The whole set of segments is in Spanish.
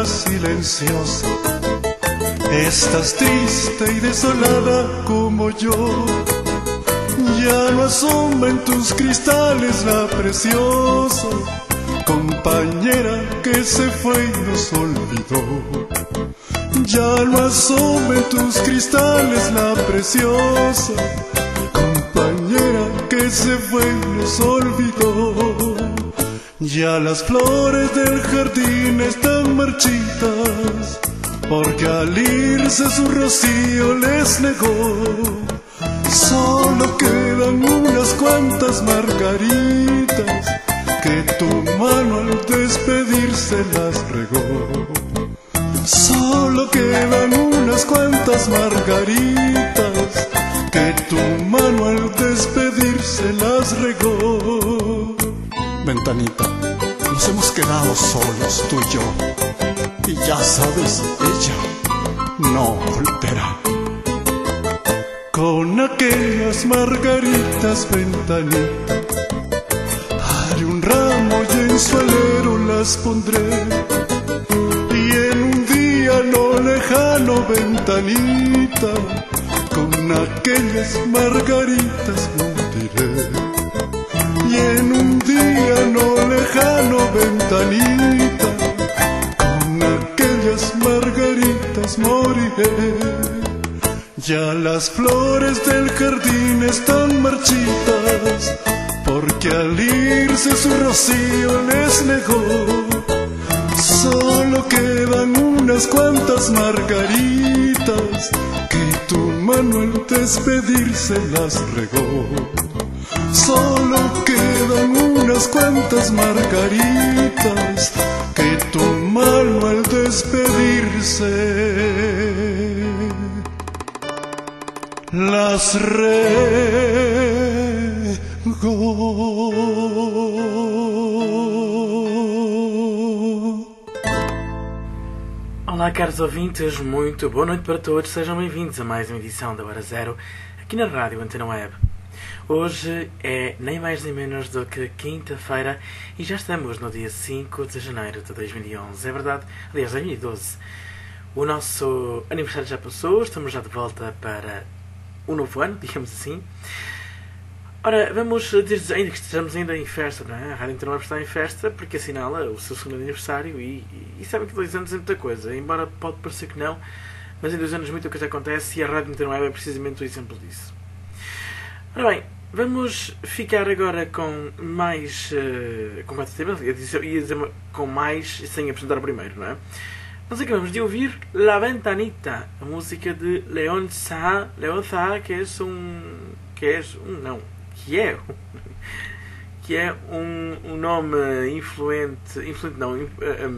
silenciosa. Estás triste y desolada como yo. Ya no asoma en tus cristales la preciosa compañera que se fue y nos olvidó. Ya no asoma en tus cristales la preciosa compañera que se fue y nos olvidó. Ya las flores del jardín están marchitas, porque al irse su rocío les negó. Solo quedan unas cuantas margaritas que tu mano al despedirse las regó. Solo quedan unas cuantas margaritas que tu mano al despedirse las regó. Ventanita, nos hemos quedado solos tú y yo, y ya sabes, ella no volverá. Con aquellas margaritas, ventanita, haré un ramo y en su alero las pondré, y en un día no lejano, ventanita, con aquellas margaritas moriré. Y en un día no lejano, ventanita, con aquellas margaritas moriré. Ya las flores del jardín están marchitas, porque al irse su rocío les negó. Solo quedan unas cuantas margaritas que tu mano al despedirse las regó. Solo quedan unas cuantas margaritas que tu mano al despedirse las regó. Olá, caros ouvintes, muito boa noite para todos. Sejam bem-vindos a mais uma edição da Hora Zero aqui na Rádio Antena Web. Hoje é nem mais nem menos do que quinta-feira e já estamos no dia 5 de janeiro de 2011. É verdade, aliás, 2012. O nosso aniversário já passou, estamos já de volta para o novo ano, digamos assim. Ora, vamos dizer, ainda que estejamos ainda em festa, não é? A Rádio Antena Web está em festa porque assinala o seu segundo aniversário e sabem que 2 anos é muita coisa, embora pode parecer que não, mas em 2 anos muita coisa acontece e a Rádio Antena Web é precisamente o exemplo disso. Ora bem, vamos ficar agora com mais... com 4 temas, ia dizer com mais sem apresentar o primeiro, não é? Nós acabamos de ouvir La Ventanita, a música de Leon Saa, que é um nome influente não,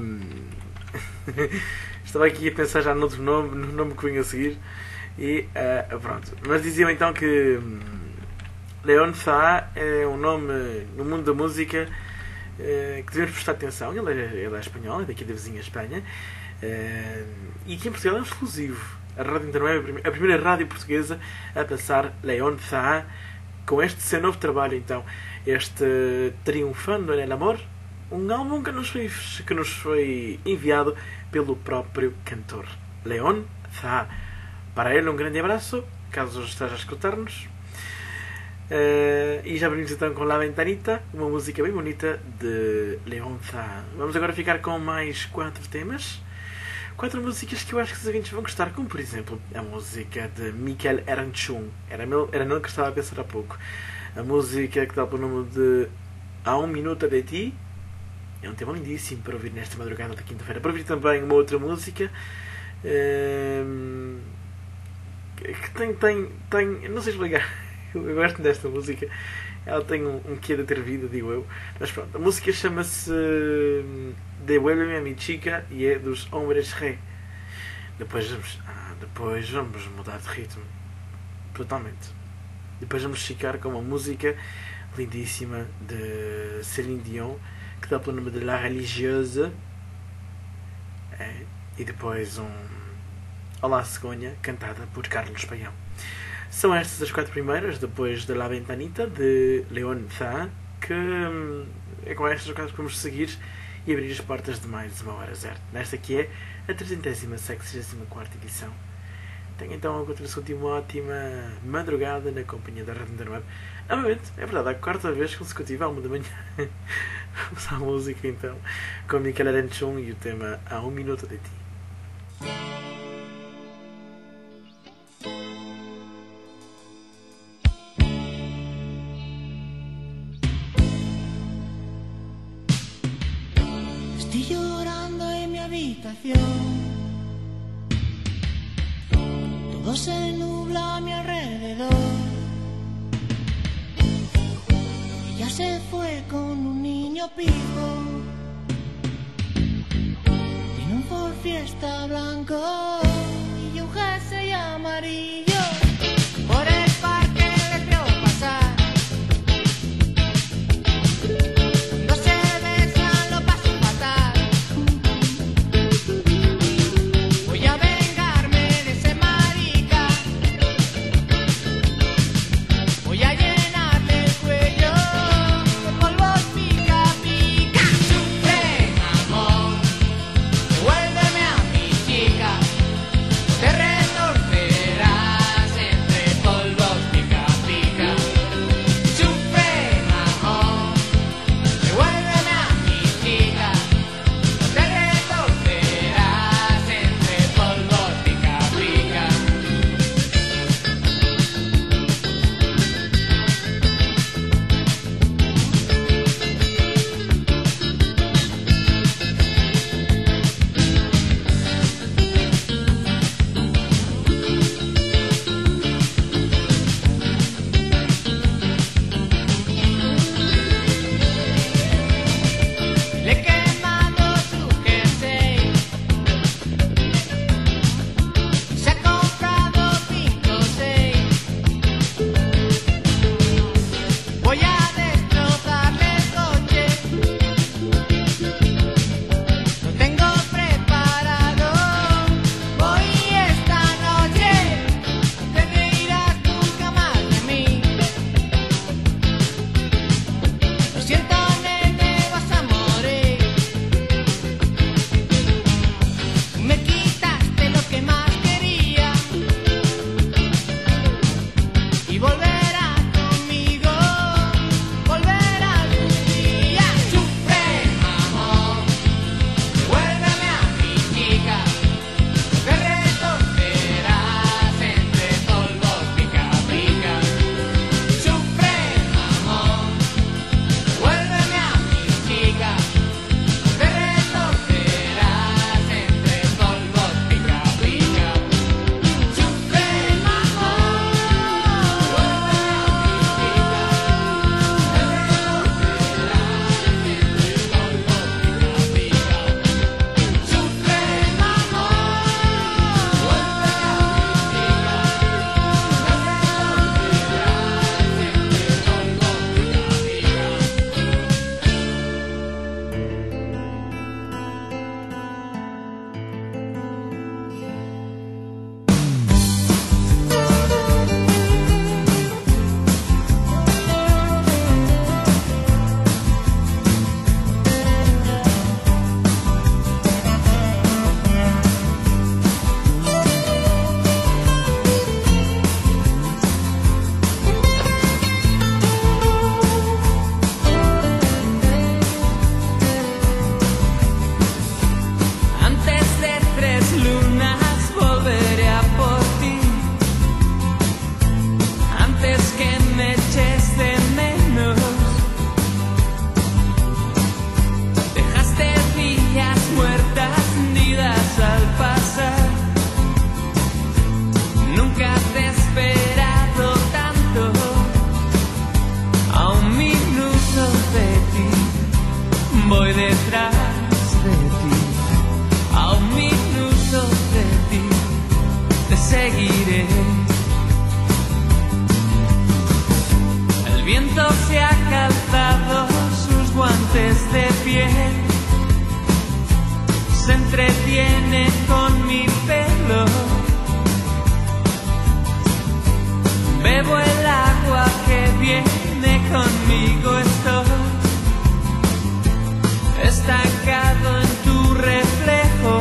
estava aqui a pensar já no nome que vinha a seguir e pronto, mas diziam então que Leon Saa é um nome no mundo da música que devemos prestar atenção. Ele é espanhol, é daqui da vizinha Espanha, e aqui em Portugal é um exclusivo. A Rádio Antena Web é a primeira rádio portuguesa a passar Leon Saa com este seu novo trabalho, então, este Triunfando en el Amor, um álbum que nos foi enviado pelo próprio cantor Leon Saa. Para ele um grande abraço, caso esteja a escutar-nos. E já abrimos então com La Ventanita, uma música bem bonita de Leon Saa. Vamos agora ficar com mais 4 temas. 4 músicas que eu acho que os ouvintes vão gostar, como por exemplo a música de Michael Erenchun. Era nele que estava a pensar há pouco. A música que dá pelo nome de A um Minuto de Ti. É um tema lindíssimo para ouvir nesta madrugada da quinta-feira. Para ouvir também uma outra música que tem não sei explicar. Eu gosto desta música. Ela tem um quê de ter vida, digo eu. Mas pronto, a música chama-se Devuélveme a mi chica e é dos Hombres G. Depois vamos mudar de ritmo. Totalmente. Depois vamos ficar com uma música lindíssima de Céline Dion, que dá pelo nome de La Religieuse. E depois Olá Cegonha, cantada por Carlos Paião. São estas as 4 primeiras, depois de La Ventanita, de Leon Saa, que é com estas 4 que vamos seguir e abrir as portas de mais uma Hora Zero. Nesta que é a 364ª edição. Tenho então a continuação de uma ótima madrugada na companhia da Rádio Antena Web. Novamente, é verdade, a quarta vez consecutiva, à 1 da manhã. Vamos à música então, com a Micaela Aranchon e o tema A 1 Minuto de Ti. Estoy llorando en mi habitación, todo se nubla a mi alrededor. Ella se fue con un niño pijo, tiene un Ford Fiesta blanco y un jersey amarillo. Por el parque les veo pasar, no se besan, lo paso fatal. Voy a vengarme de ese marica, voy a llenarle el cuello de polvos pica pica. Sufre, amor, devuélveme a mi chica, te retorcerás entre polvos pica pica. Sufre, amor, devuélveme a mi chica, te retorcerás entre polvos pica pica. Le he quemado su jersey, se ha comprado 5 o 6. Voy a destrozarle el coche, lo tengo preparado. Voy esta noche, te reirás nunca más de mí. Lo siento, nene, vas a morir. Me quitaste lo que más quería y volverás conmigo, volverás un día. Sufre, amor, devuélveme a mi chica, te retorcerás entre polvos pica pica. Sufre, amor, devuélveme a mi chica, te retorcerás entre polvos pica pica. Sufre, amor, devuélveme a mi chica, te retorcerás entre polvos pica pica. Sufre, amor, devuélveme a mi chica, te Antes de 3 lunas volveré a por ti, antes que me eches de menos. Dejaste villas muertas hundidas al pasar, nunca te he esperado tanto. A 1 minuto de ti voy detrás de ti, a 1 minuto de ti te seguiré. El viento se ha calzado sus guantes de piel, se entretiene con mi pelo. Bebo el agua que viene conmigo, estoy estancado en tu reflejo.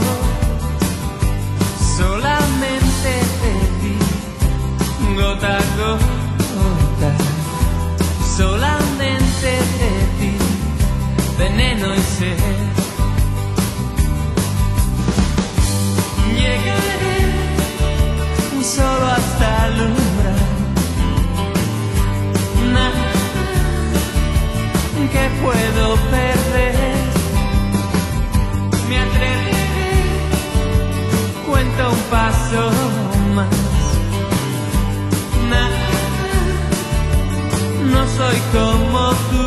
Solamente te vi, gota a gota. Solamente te vi, veneno y sed. Llegaré solo hasta el umbral. Nada que puedo perder. Me atreveré, cuento un paso más. Nada, no soy como tú.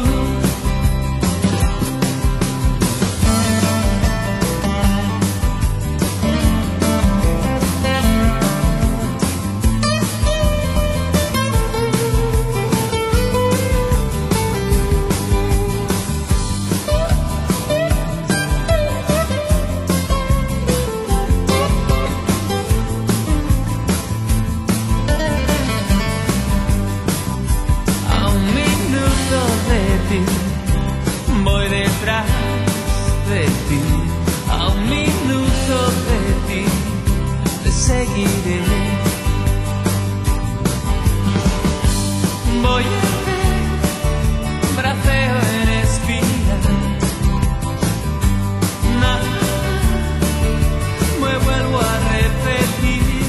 Voy detrás de ti, a un minuto de ti, te seguiré. Voy a ver, braceo en espiral. Nada, me vuelvo a repetir.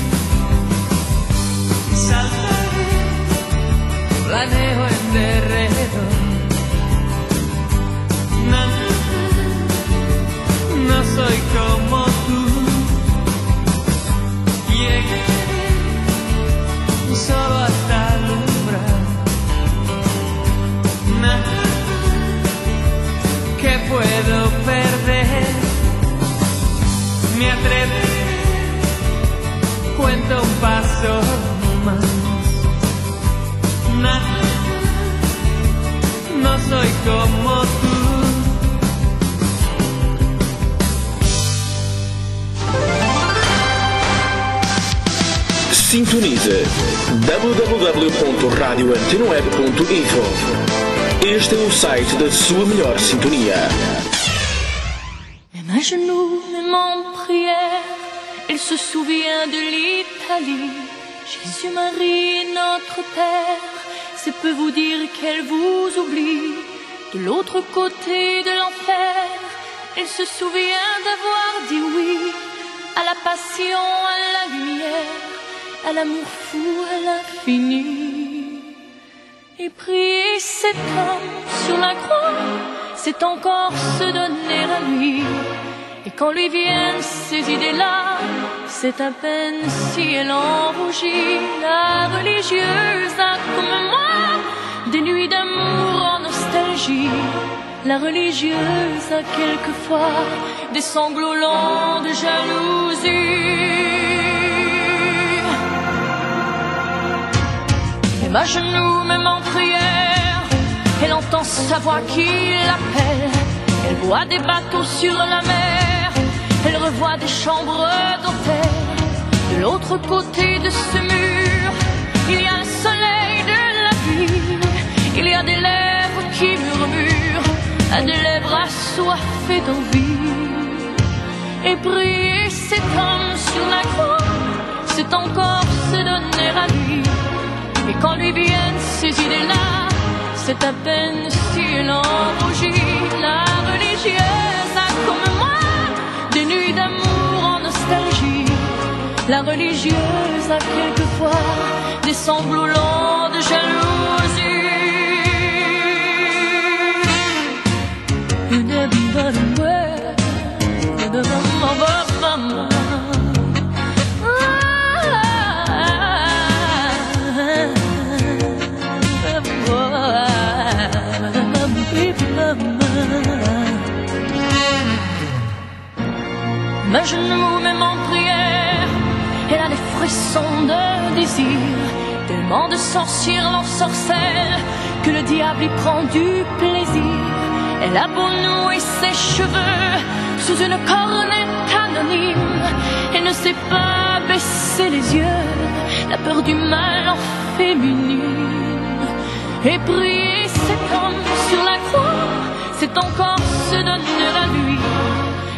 Saltaré, planeo en derredor. No soy como tú. Llegaré solo hasta el umbral. Nada que puedo perder. Me atreveré, cuento un paso más. Nada, no soy como tú. Sintonize www.radioantenaweb.info. Este é o site da sua melhor sintonia. Même un genou, même en prière, il se souvient de l'Italie. Jésus, Marie et notre Père, c'est peu vous dire qu'elle vous oublie. De l'autre côté de l'enfer, il se souvient d'avoir dit oui à la passion, à la lumière, à l'amour fou, à l'infini. Et prier cet homme sur la croix, c'est encore se donner à lui. Et quand lui viennent ces idées-là, c'est à peine si elle en rougit. La religieuse a comme moi des nuits d'amour en nostalgie. La religieuse a quelquefois des sanglots lents de jalousie. Même à genoux, même en prière, elle entend sa voix qui l'appelle. Elle voit des bateaux sur la mer, elle revoit des chambres d'hôtel. De l'autre côté de ce mur, il y a le soleil de la vie. Il y a des lèvres qui murmurent, à des lèvres assoiffées d'envie. Et prier cet homme sur la croix, c'est encore se donner à lui. Et quand lui viennent ces idées-là, c'est à peine si elle en rougit. La religieuse a comme moi des nuits d'amour en nostalgie. La religieuse a quelquefois des sanglots lents de jalousie. Ma genou, même en prière, elle a les frissons de désir. Tellement de sorcières l'ensorcellent que le diable y prend du plaisir. Elle a beau nouer ses cheveux sous une cornette anonyme, elle ne sait pas baisser les yeux, la peur du mal en féminine. Et prier cet homme sur la croix, c'est encore se donner la nuit.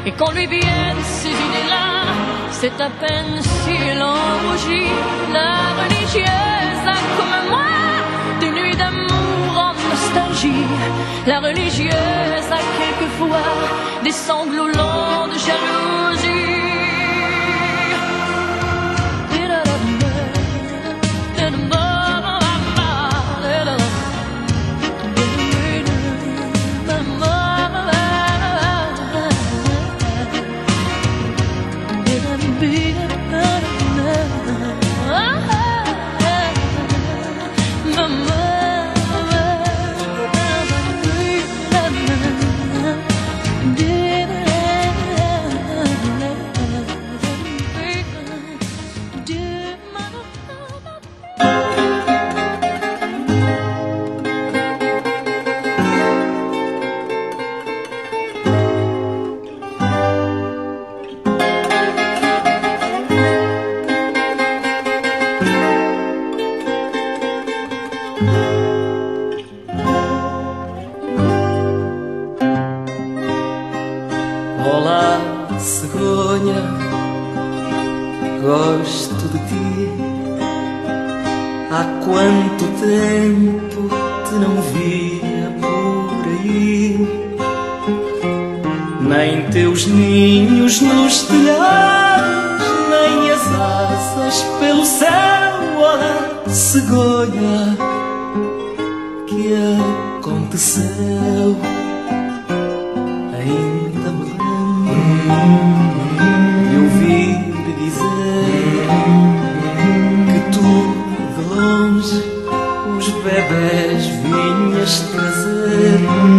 Et quand lui viennent ces idées-là, c'est à peine si l'on rougit. La religieuse a comme moi des nuits d'amour en nostalgie. La religieuse a quelquefois des sanglots lents de jalousie. Olá, cegonha, gosto de ti. Há quanto tempo te não via por aí. Nem teus ninhos nos telhados, nem as asas pelo céu. Olá, cegonha, que aconteceu? Ainda me de ouvir dizer que tu de longe os bebés vinhas trazer.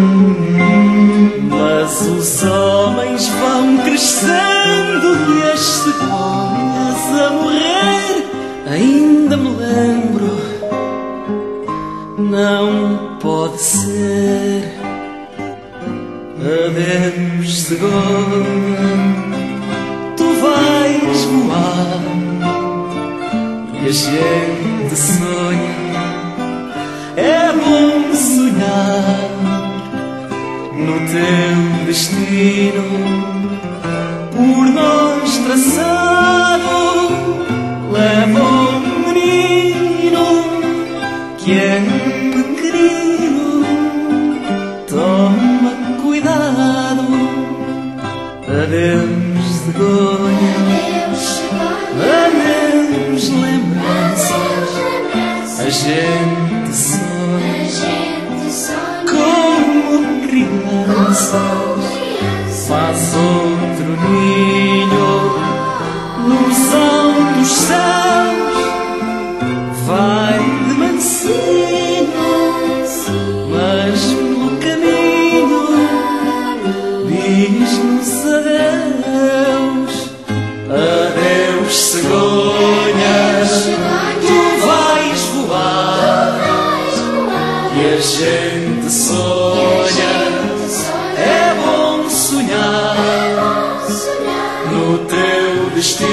Mas os homens vão crescendo e as cegonhas a morrer. Ainda me lembro, não pode ser. Adeus, cegonha, tu vais voar e a gente sonha. É bom sonhar no teu destino, por nós traçado. Leva um menino que é pequenino, toma cuidado. Adeus, cegonha, adeus, lembranças. A gente sonha como crianças. Faz outro ninho nos altos céus. Vai de mansinho, mas pelo caminho diz-nos adeus. Adeus, cegonha, tu vais voar e a gente sonha. É bom sonhar no teu destino,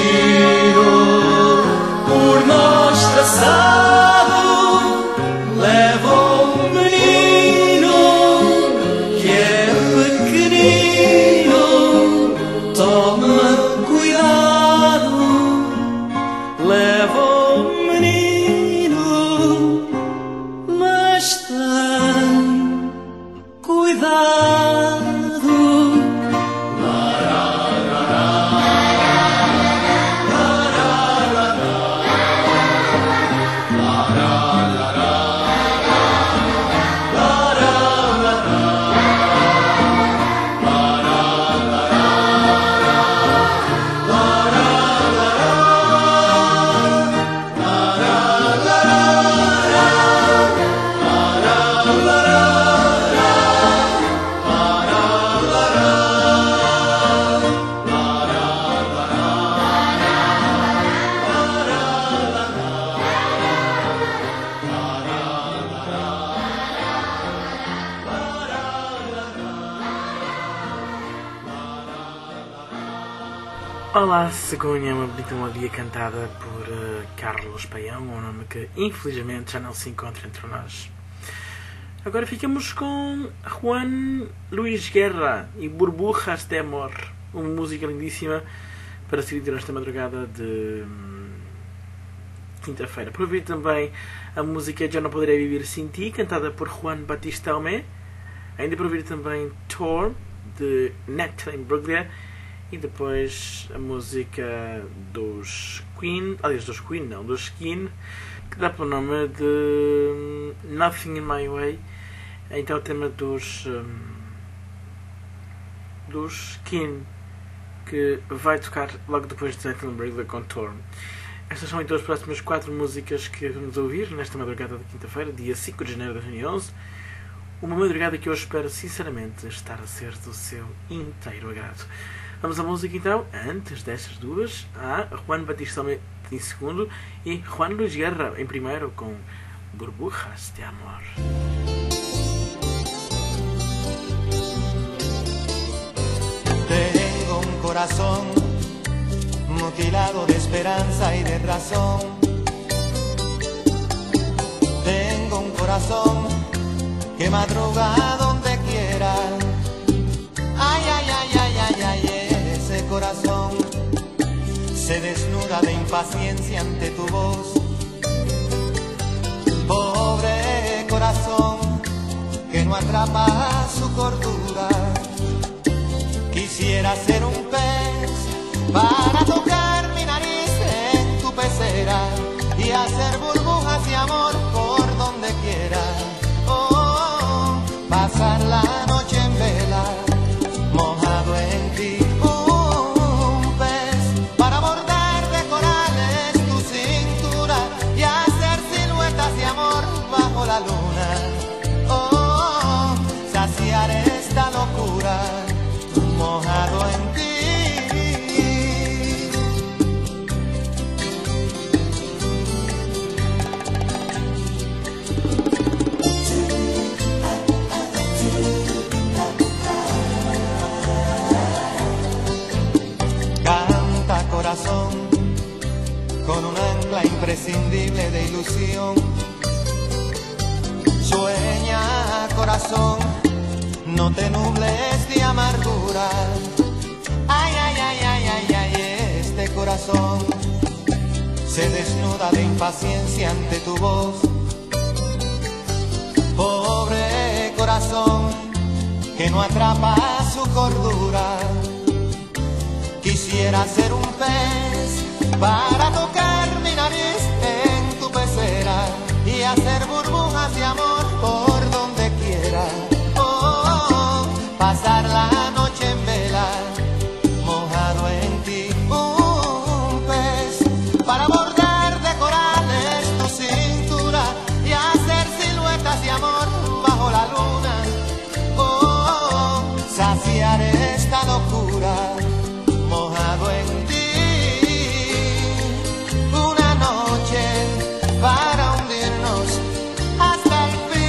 por nós traçado. Leva um menino que é pequenino, toma cuidado. Leva um menino, mas tem cuidado. Olá, cegonha, uma bonita melodia cantada por Carlos Paião, um nome que infelizmente já não se encontra entre nós. Agora ficamos com Juan Luis Guerra e Burbujas de Amor. uma música lindíssima para se ir nesta madrugada de quinta-feira. Por ouvir também a música Já Não Poderei Viver Sem Ti, cantada por Juan Batista Tomé. Ainda por ouvir também Tor, de Natalie Imbruglia. E depois a música dos Queen, aliás, dos Queen não, dos Skin, que dá pelo nome de Nothing in My Way. Então o tema dos Skin, que vai tocar logo depois de Natalie Imbruglia com Torn. Estas são então as próximas 4 músicas que vamos ouvir nesta madrugada de quinta-feira, dia 5 de janeiro de 2011. Uma madrugada que eu espero sinceramente estar a ser do seu inteiro agrado. Vamos à música então. Antes destas duas, há Juan Batista em segundo e Juan Luis Guerra em primeiro, com Burbujas de Amor. Tengo un corazón mutilado de esperanza y de razón. Tengo un corazón que madruga donde quiera. Ay, ay, ay, ay, ay, ay, ese corazón se desnuda de impaciencia ante tu voz. Pobre corazón que no atrapa su cordura. Quisiera ser un pez para tocar mi nariz en tu pecera y hacer burbujas de amor por donde quiera. Oh, pasar la noche en vela, mojado en ti. Un pez para bordar de corales tu cintura y hacer siluetas de amor bajo la luna. Oh, saciar esta locura, mojado en ti. Canta corazón con un ancla imprescindible de ilusión. Sueña corazón, no te nubles de amargura. Ay, ay, ay, ay, ay, ay, este corazón se desnuda de impaciencia ante tu voz. Pobre corazón que no atrapa su cordura. Quisiera ser un pez para tocar mi nariz en tu pecera y hacer burbujas de amor por donde quiera. Pasar la noche en vela, mojado en ti. Un pez para bordar de corales tu cintura y hacer siluetas de amor bajo la luna. Oh, saciar esta locura, mojado en ti. Una noche para hundirnos hasta el fin.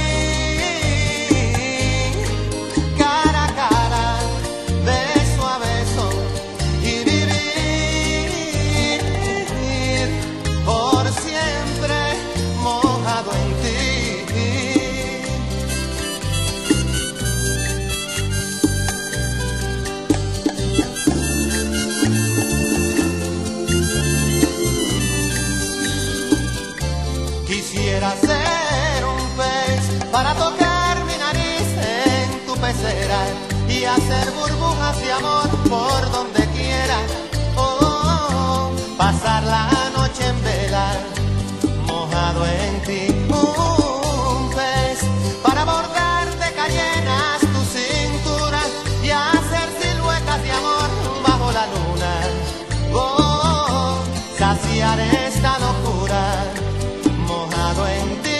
Quisiera ser un pez para tocar mi nariz en tu pecera y hacer burbujas de amor por donde quiera. Oh, pasar la noche en vela, mojado en ti. Un pez para bordar de cayenas tu cintura y hacer siluetas de amor bajo la luna. Oh, saciar esta locura, mojado en ti.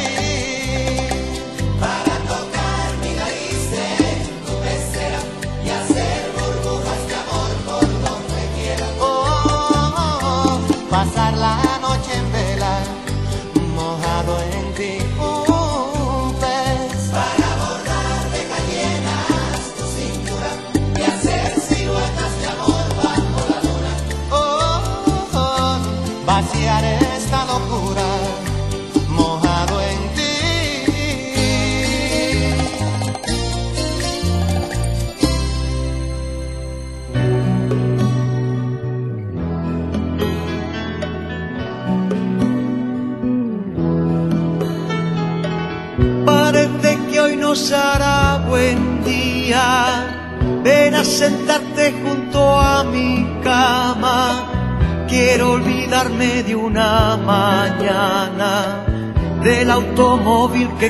Para tocar mi nariz en tu pecera y hacer burbujas de amor por donde quiera. Oh, oh, oh, pasar la noche en vela, mojado nos hará buen día. Ven a sentarte junto a mi cama. Quiero olvidarme de una mañana, del automóvil que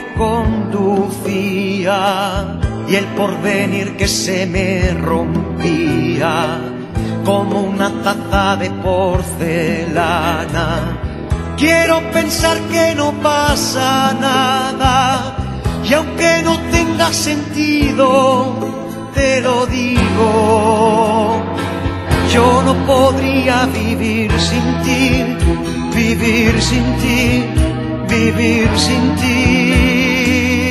conducía y el porvenir que se me rompía como una taza de porcelana. Quiero pensar que no pasa nada, y aunque no tenga sentido, te lo digo. Yo no podría vivir sin ti, vivir sin ti, vivir sin ti.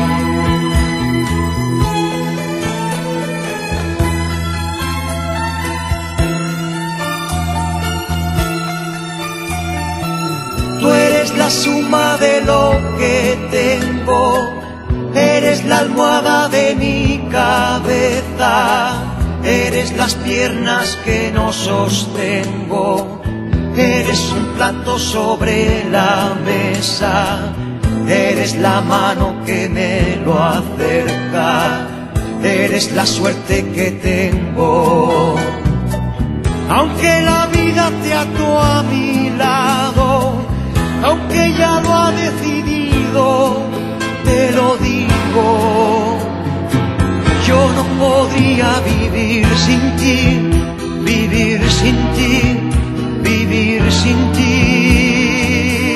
Tú eres la suma de lo que tengo, eres la almohada de mi cabeza. Eres las piernas que no sostengo, eres un plato sobre la mesa, eres la mano que me lo acerca, eres la suerte que tengo. Aunque la vida te ató a mi lado, aunque ya lo ha decidido, te lo digo. Yo no podría vivir sin ti, vivir sin ti, vivir sin ti.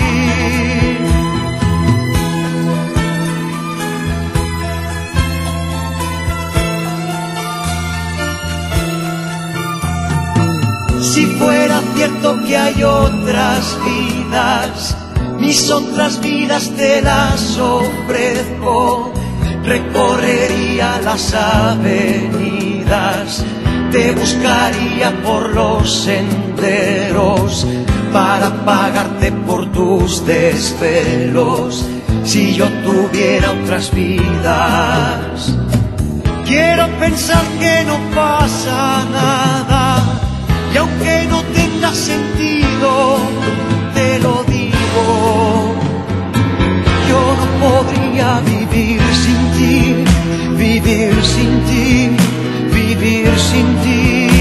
Si fuera cierto que hay otras vidas, mis otras vidas te las ofrezco. Recorrería las avenidas, te buscaría por los senderos para pagarte por tus desvelos. Si yo tuviera otras vidas, quiero pensar que no pasa nada, y aunque no tenga sentido, te lo digo. Yo no podría vivir sin ti, vivir sin ti, vivir sin ti.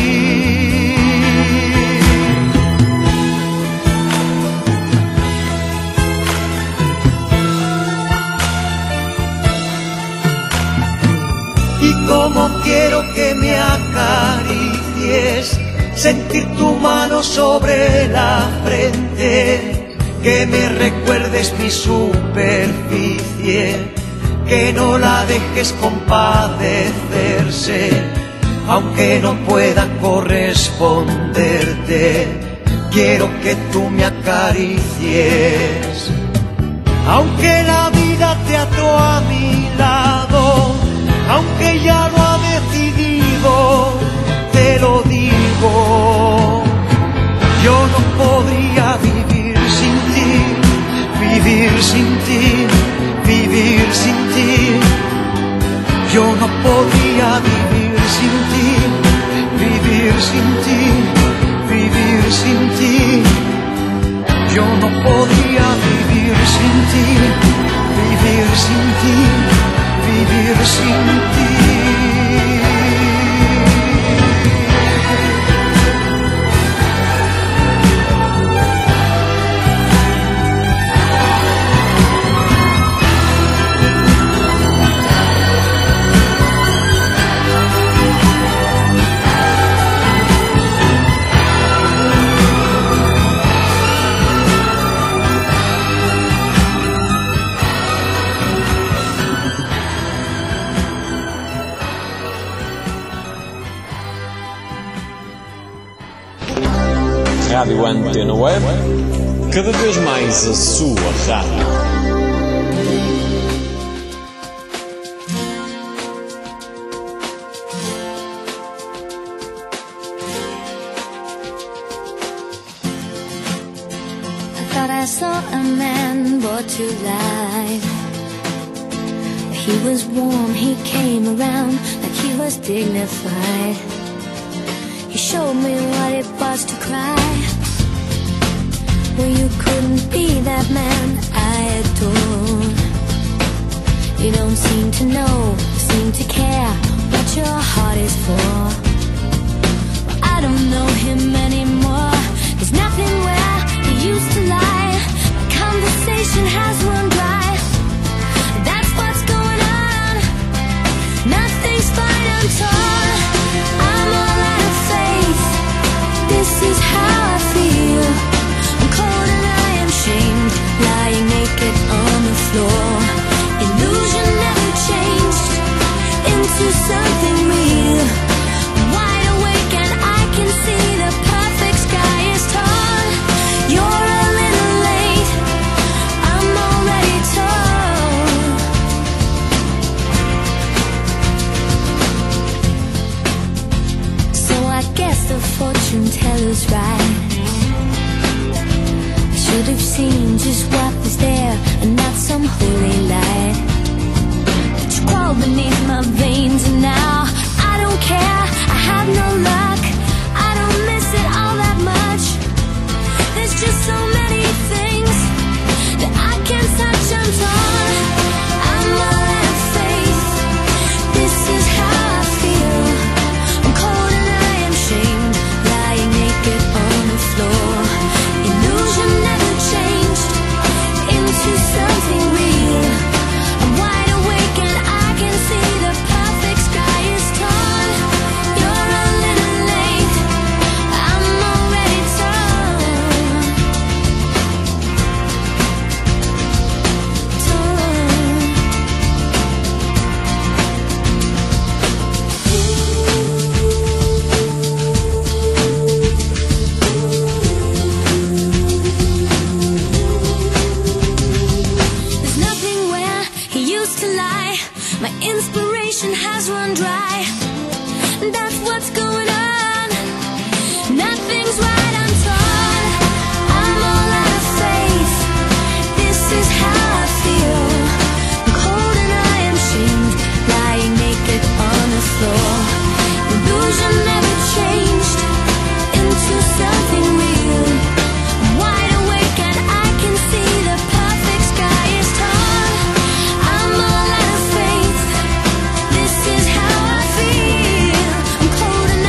Y como quiero que me acaricies, sentir tu mano sobre la frente, que me recuerdes mi superficie, que no la dejes compadecerse, aunque no pueda corresponderte. Quiero que tú me acaricies. Aunque la vida te ató a mi lado, aunque ya lo ha decidido, te lo digo. Yo no podría vivir sin ti, vivir sin ti, vivir sin ti. Yo no podría vivir sin ti, vivir sin ti, vivir sin ti. Yo no podría vivir sin ti, vivir sin ti, vivir sin ti. Rádio Antena Web, cada vez mais a sua rádio. I thought I saw a man brought to life. He was warm, he came around like he was dignified. He showed me what it was to cry. Well, you couldn't be that man I adored. You don't seem to know, seem to care what your heart is for. Well, I don't know him anymore. There's nothing where he used to lie. My conversation has run dry. That's what's going on. Nothing's fine, I'm torn. I'm all out of faith. This is how I feel. I'm cold and I am shamed, lying naked on the floor. Illusion never changed into something real. I'm wide awake and I can see the perfect sky is torn. You're a little late, I'm already torn. So I guess the fortune teller's right. I should have seen just what was there and not some holy light. But you crawl beneath my veins and now I don't care, I have no luck. I don't miss it all that much. There's just so many things that I can't touch, I'm torn. I'm all out of faith. This is how I feel. I'm cold and I am shamed, lying naked on the floor. Illusion never changed into something real. I'm wide awake and I can see the perfect sky is torn. You're a little late, I'm already torn. There's nothing where he used to lie. My inspiration has run dry. That's what's going on. Nothing's right, I'm torn. I'm all out of faith. This is how I feel. I'm cold and I am shamed, lying naked on the floor. Illusion never changed into something real. I'm wide awake and I can see the perfect sky is torn. I'm all out of faith. This is how I feel. I'm cold and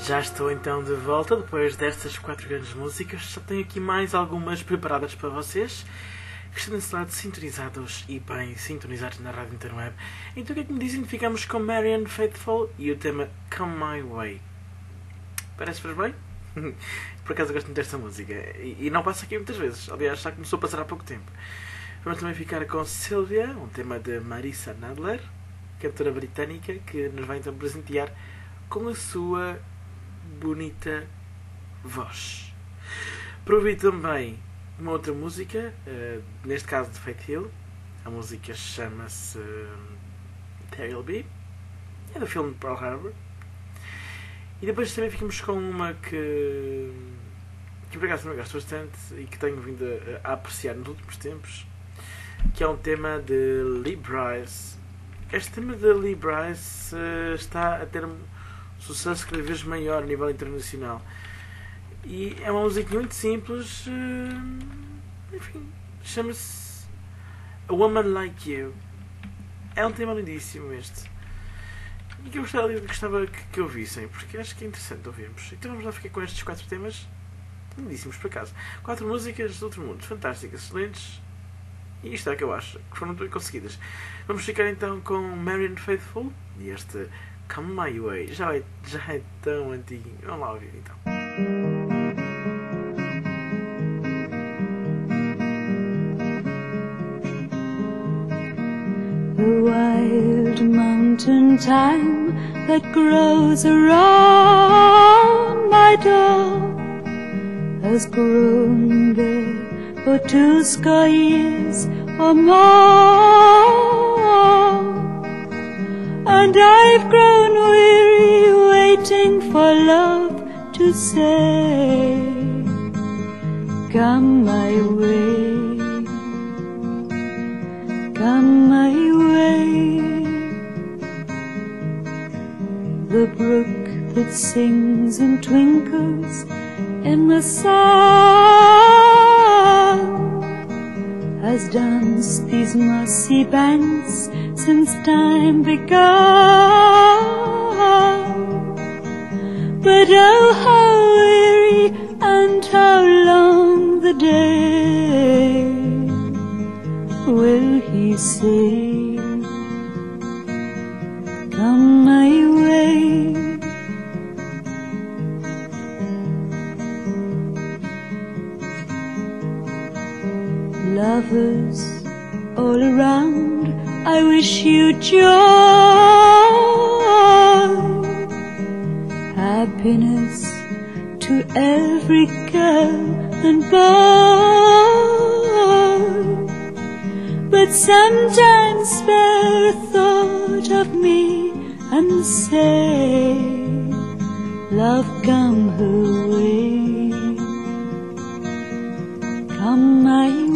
Já estou então de volta depois destas 4 grandes músicas. Só tenho aqui mais algumas preparadas para vocês que estão desse lado sintonizados e bem sintonizados na Rádio Interweb. Então o que é que me dizem? Ficamos com Marianne Faithfull e o tema Come My Way. Parece-vos bem? Por acaso eu gosto muito desta música e não passa aqui muitas vezes. Aliás, já começou a passar há pouco tempo. Vamos também ficar com Sylvia, um tema de Marissa Nadler, cantora britânica, que nos vai então presentear com a sua bonita voz. Provi também uma outra música, neste caso de Faith Hill. A música chama-se There You'll Be, é do filme Pearl Harbor. E depois também ficamos com uma que por acaso também gosto bastante e que tenho vindo a apreciar nos últimos tempos, que é um tema de Lee Brice. Este tema de Lee Brice está a ter um sucesso cada vez maior a nível internacional. E é uma música muito simples, enfim, chama-se A Woman Like You. É um tema lindíssimo este. E que eu gostava que ouvissem, porque acho que é interessante ouvirmos. Então vamos lá ficar com estes 4 temas, lindíssimos por acaso. 4 músicas de outro mundo, fantásticas, excelentes. E isto é o que eu acho, que foram muito bem conseguidas. Vamos ficar então com Marianne Faithfull e este Come My Way. Já é tão antiguinho. Vamos lá ouvir então. The wild mountain thyme that grows around my door has grown there for 20 years or more, and I've grown weary waiting for love to say, come my way, come my way. The brook that sings and twinkles in the sun has danced these mossy banks since time begun. But oh, how weary and how long the day will he say, come my way. Lovers all around, I wish you joy, happiness to every girl and boy. But sometimes spare a thought of me and say, love, come her way, come my way.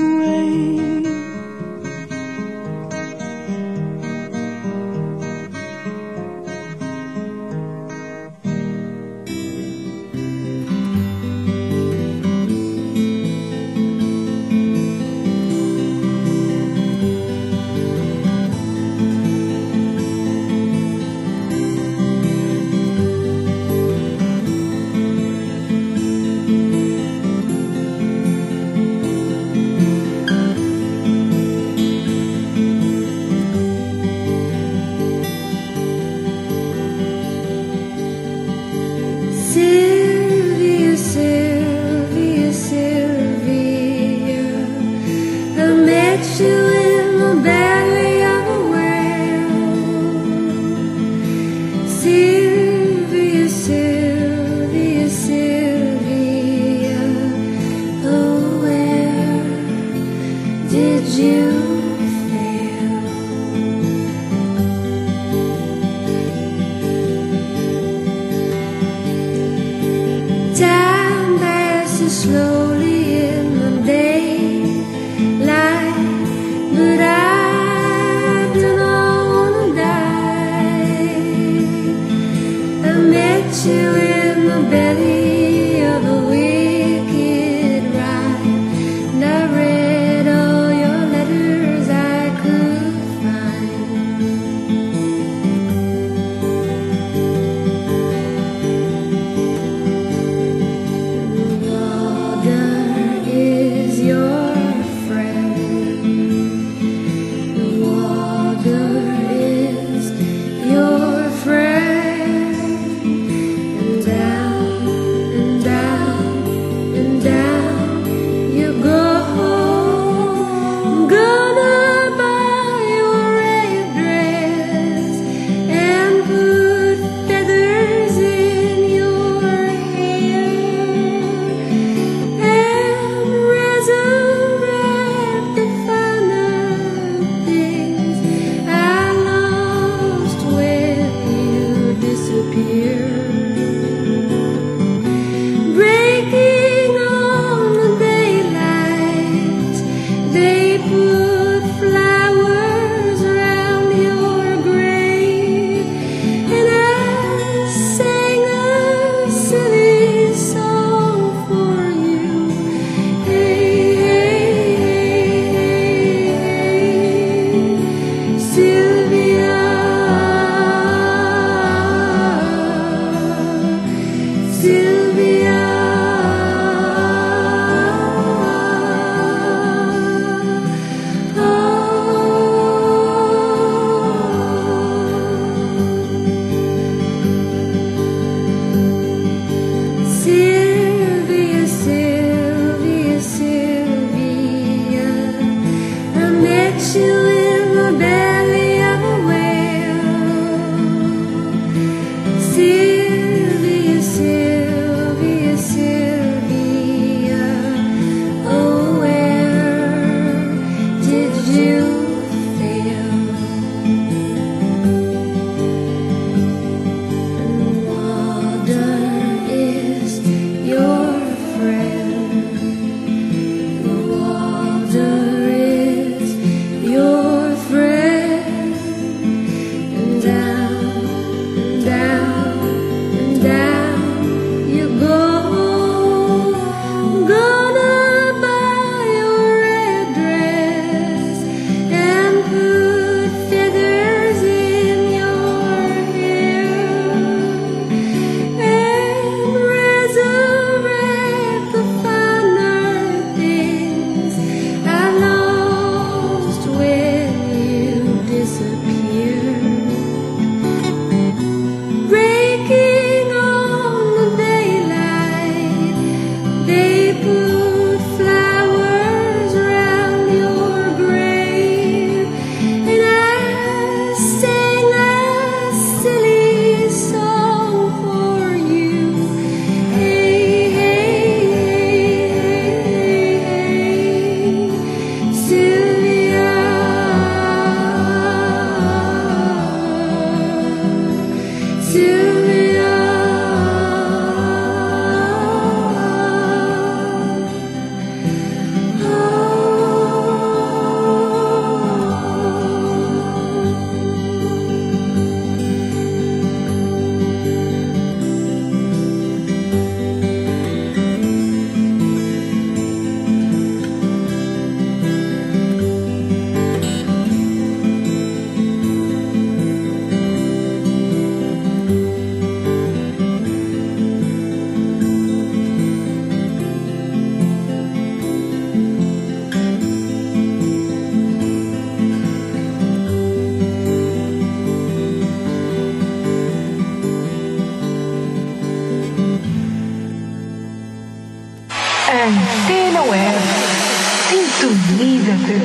Antena Web. Sintoniza-te.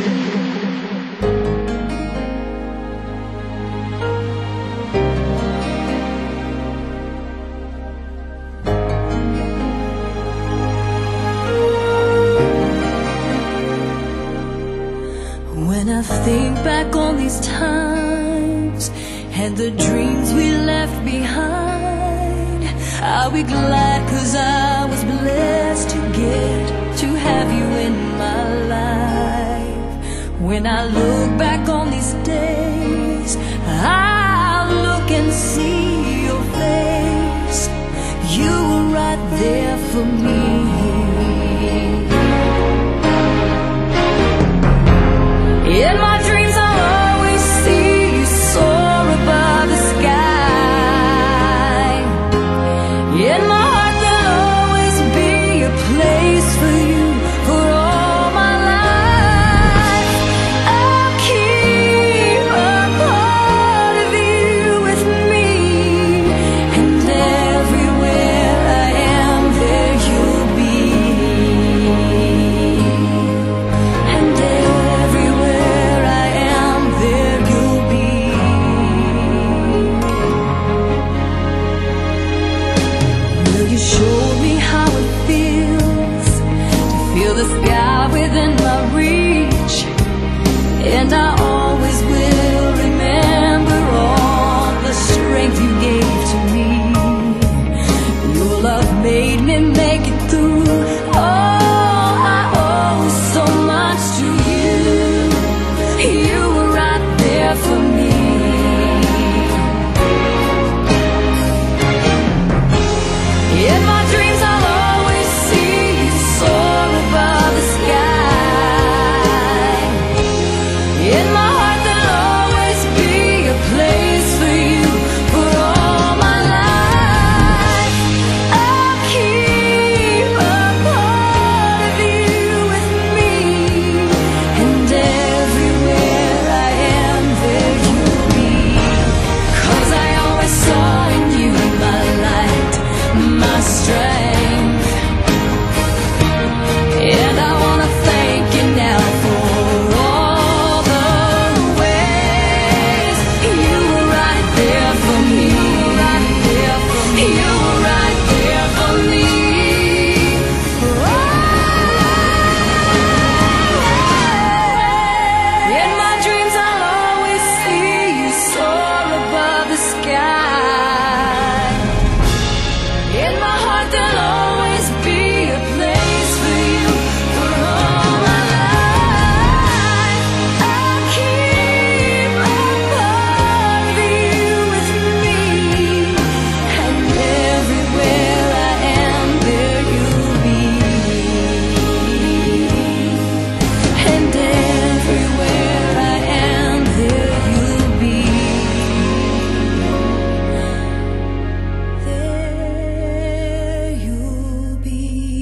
When I think back on these times and the dreams we left behind, I'll be glad 'cause I was blessed to get to have you in my life. When I look back on these days, I'll look and see your face. You were right there for me. In my dreams I'll always see you soar above the sky. In my heart there'll always be a place for you for all my life. I'll keep a part of you with me, and everywhere I am there you'll be. And everywhere I am there you'll be. Will you show me how it feels to feel the sky within my reach? And I always will remember all the strength you gave to me. Your love made me make it through. Oh, I owe so much to you. You were right there for me. In my dreams I'll always see you soar above the sky. In my heart there'll always be a place for you for all my life. I'll keep a part of you with me, and everywhere I am there you'll be. 'Cause I always saw in you my light, my strength. And I wanna thank you now for all the ways you were right there for me. You were right there for me. In my dreams I'll always see you soar above the sky. In my heart there'll always be a place for you for all my life. I'll keep a part of you with me, and everywhere I am there you'll be. And everywhere I am there you'll be. There you'll be.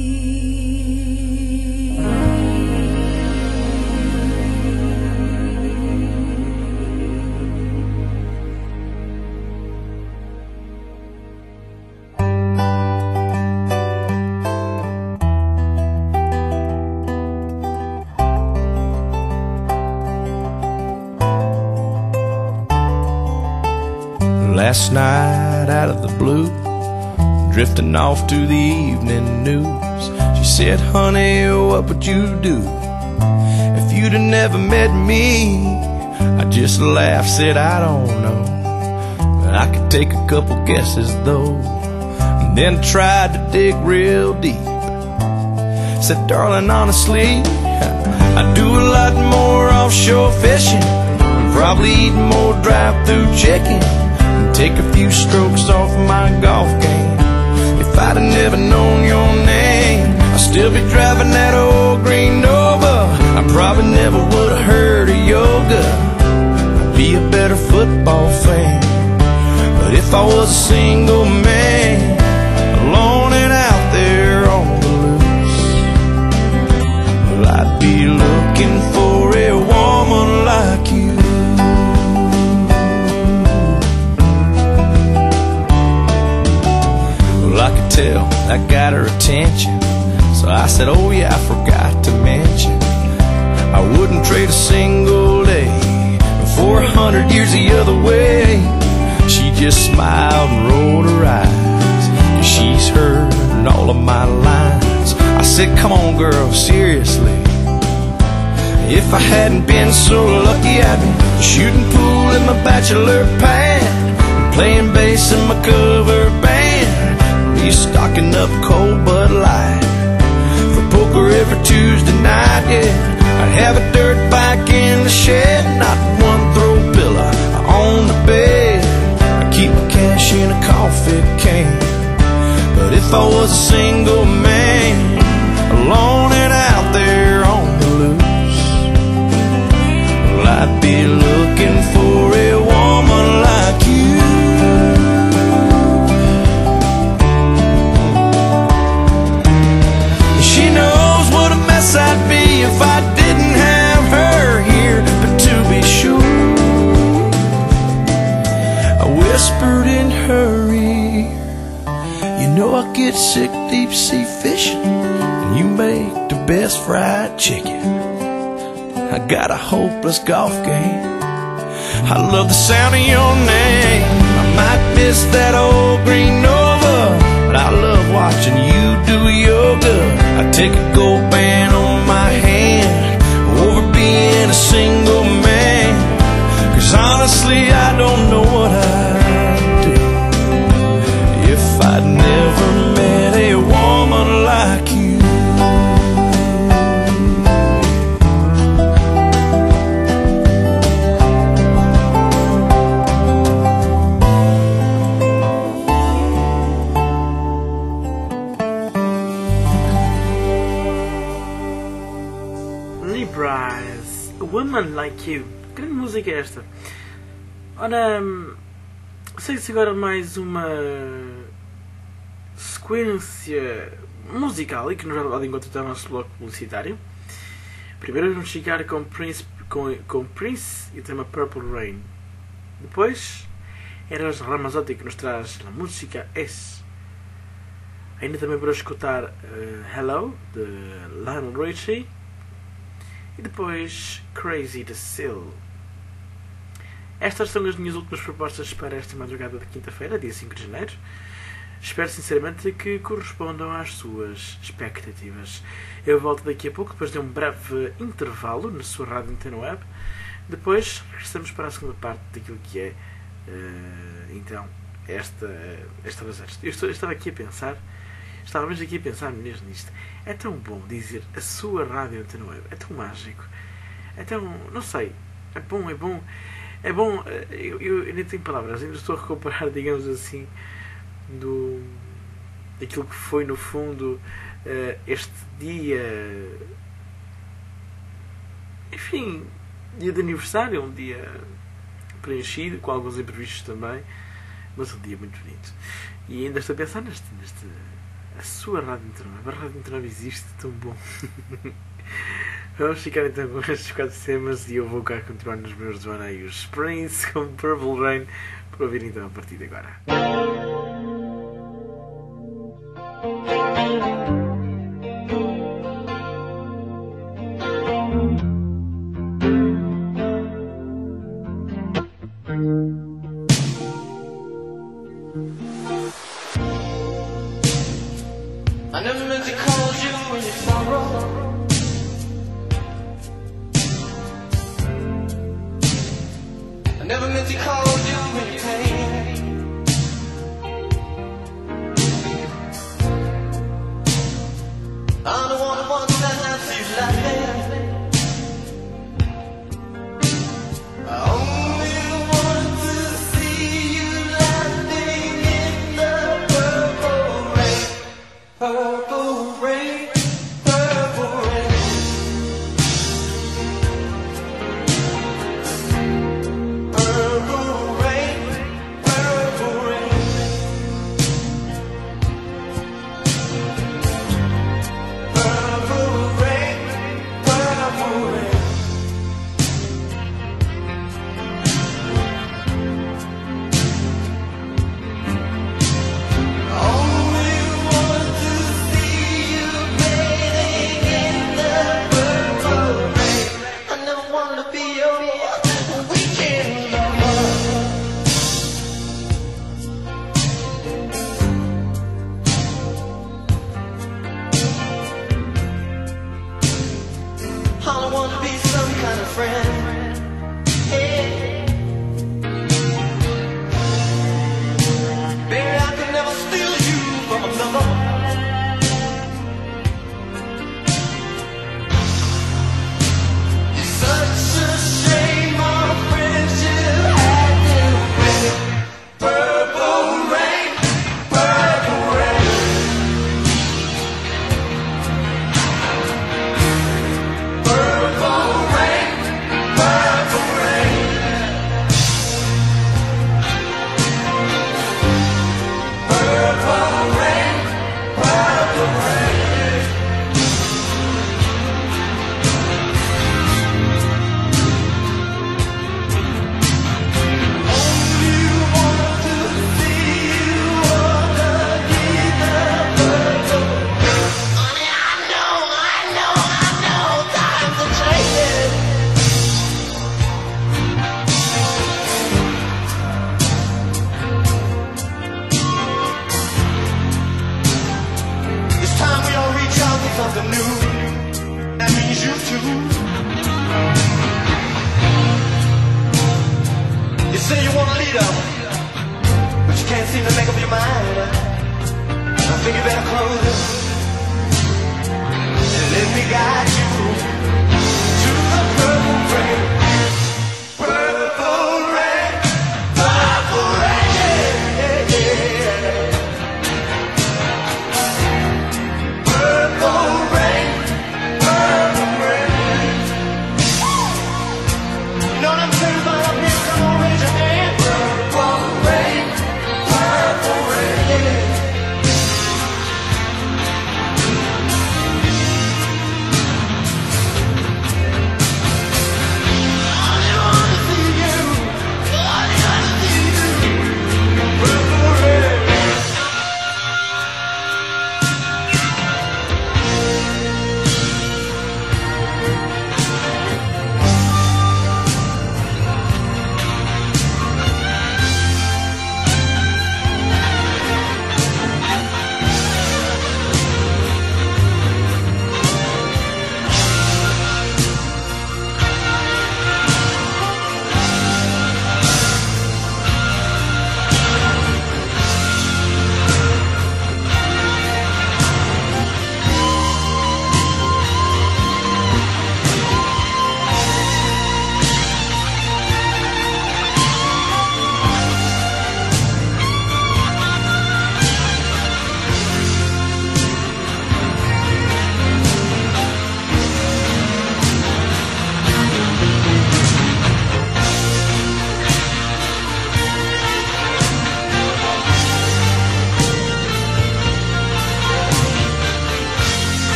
Last night out of the blue, drifting off to the evening news, she said, honey, what would you do if you'd have never met me? I just laughed, said, I don't know. I could take a couple guesses though, and then tried to dig real deep. Said, darling, honestly, I do a lot more offshore fishing, probably eat more drive-through chicken, and take a few strokes off my golf game. If I'd have never known your name, I'd still be driving that old green Nova. I probably never would have heard of yoga. I'd be a better football fan. But if I was a single man, alone and out there on the loose, well, I'd be looking for a woman like you. Well, I could tell that got her attention, so I said, oh yeah, I forgot to mention, I wouldn't trade a single day for 100 years the other way. She just smiled and rolled her eyes, 'cause she's heard all of my lines. I said, come on girl, seriously, if I hadn't been so lucky, I'd be shooting pool in my bachelor pad, and playing bass in my cover band, be stocking up cold Bud Light for poker every Tuesday night, yeah. I'd have a dirt bike in the shed, not one throw pillow on the bed. I'd keep my cash in a coffee can. But if I was a single man, alone and out there on the loose, well, I'd be looking for a woman like you. She knows what a mess I'd be if I didn't have her here. But to be sure, I whispered in her ear, you know I get sick deep sea fishing, and you make the best fried chicken. I got a hopeless golf game, I love the sound of your name. I might miss that old green Nova, but I love watching you do yoga. I take a gold band on my hand over being a single man, 'cause honestly I don't know what I'd do if I'd never met a woman like you. A Woman Like You. Grande música é esta. Ora, segue-se agora mais uma sequência musical e que nos vai levar de encontro até o nosso bloco publicitário. Primeiro vamos ficar com Prince e o tema Purple Rain. Depois, Eros Ramazzotti que nos traz a música S. Ainda também para escutar Hello, de Lionel Richie. E depois Crazy de Seal. Estas são as minhas últimas propostas para esta madrugada de quinta-feira, dia 5 de janeiro. Espero sinceramente que correspondam às suas expectativas. Eu volto daqui a pouco, depois de um breve intervalo na sua rádio Antena Web. Depois regressamos para a segunda parte daquilo que é então esta eu estava aqui a pensar. Estávamos aqui a pensar mesmo nisto. É tão bom dizer a sua rádio Antena Web. É tão mágico. É tão... não sei. É bom. Eu nem tenho palavras. Ainda estou a recuperar, digamos assim, daquilo que foi, no fundo, este dia... enfim, dia de aniversário. Um dia preenchido, com alguns imprevistos também. Mas um dia muito bonito. E ainda estou a pensar neste a sua rádio Internet. A rádio Internet existe, tão bom. Vamos ficar então com estes 4 temas e eu vou cá continuar nos meus devaneios. Prince com Purple Rain, para ouvir então a partir de agora. I never meant to call you when you sorrow. I never meant to call you when you pain. seem to make up your mind. I think you better close it and let me guide you to the purple rain. Purple rain, purple rain, yeah, yeah. Purple rain, purple rain. You know what I'm saying about up here? Come on, raise your hand. Purple rain, purple rain.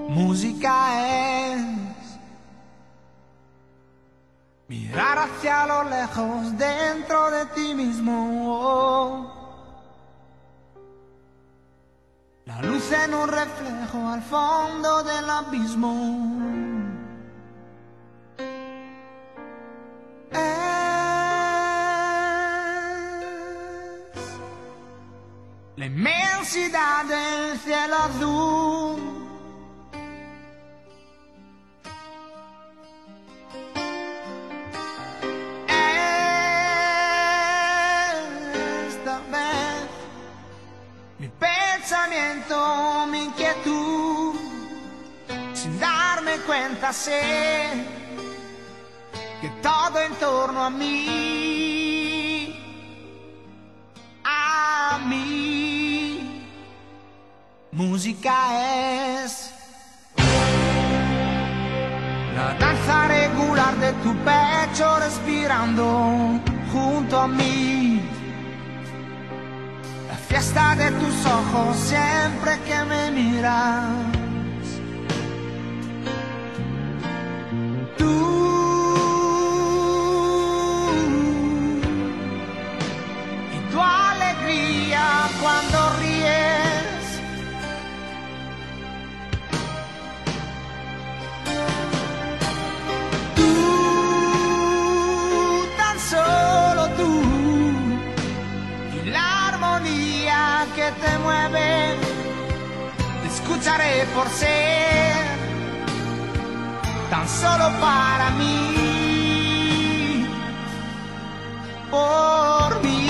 Música es mirar hacia lo lejos dentro de ti mismo. La luz en un reflejo al fondo del abismo. Es la inmensidad del cielo azul. Esta vez mi pensamiento, mi inquietud, sin darme cuenta sé que todo en torno a mí, música es la danza regular de tu pecho respirando junto a mí, la fiesta de tus ojos siempre que me miras. Cuando ríes, tú, tan solo tú, y la armonía que te mueve, te escucharé por ser tan solo para mí, por mí.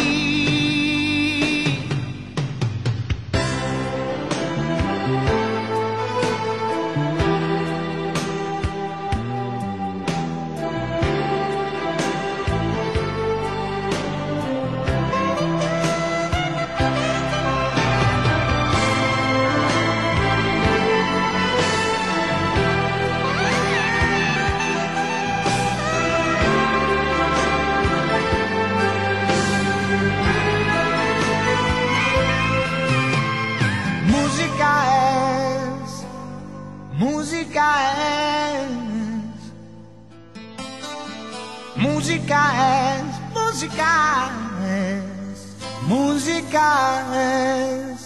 Música es.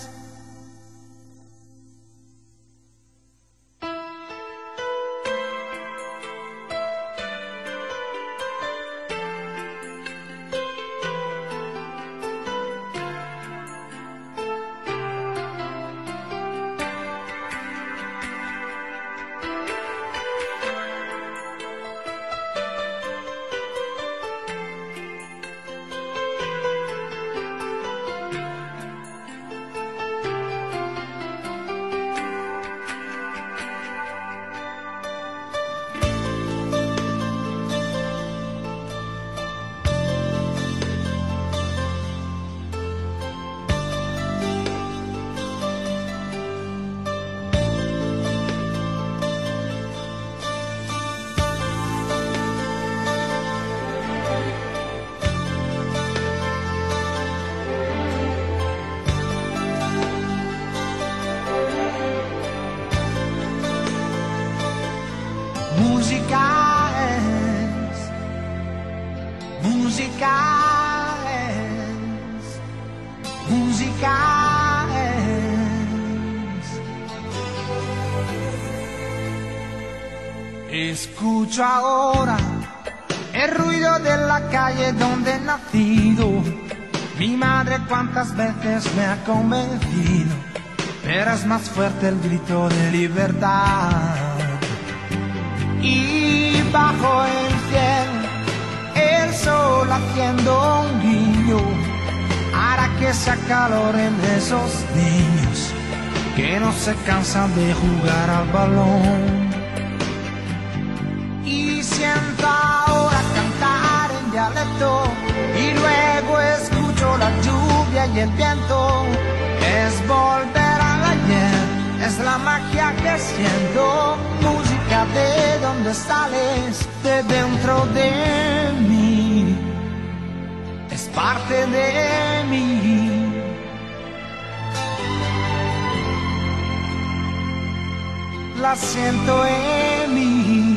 Escucho ahora el ruido de la calle donde he nacido. Mi madre cuántas veces me ha convencido, pero es más fuerte el grito de libertad. Y bajo el cielo, el sol haciendo un guiño hará que se acaloren esos niños que no se cansan de jugar al balón. Y siento ahora cantar en dialecto y luego escucho la lluvia y el viento. Es volver al ayer, es la magia que siento, música de donde sales, de dentro de mí, es parte de mí. la siento en mí.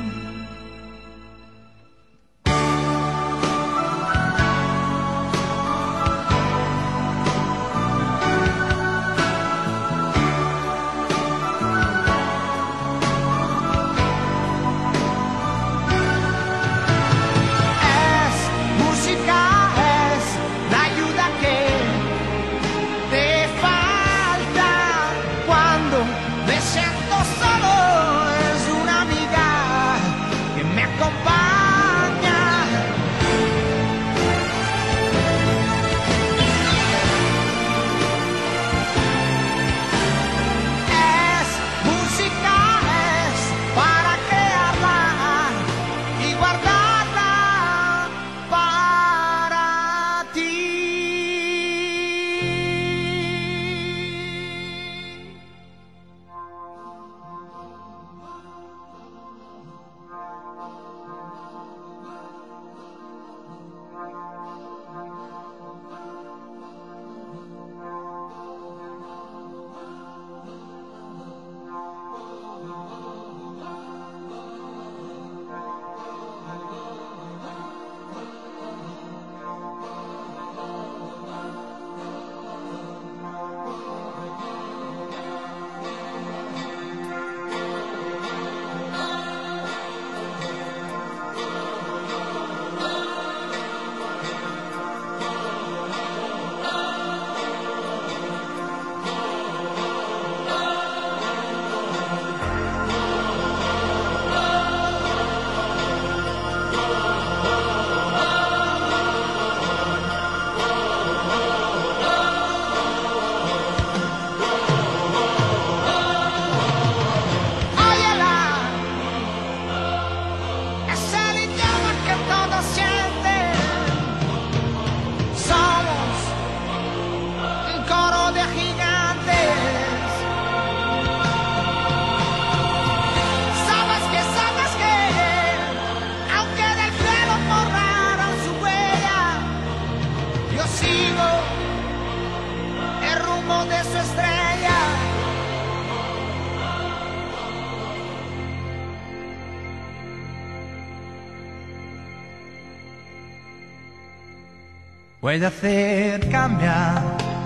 Puede hacer cambiar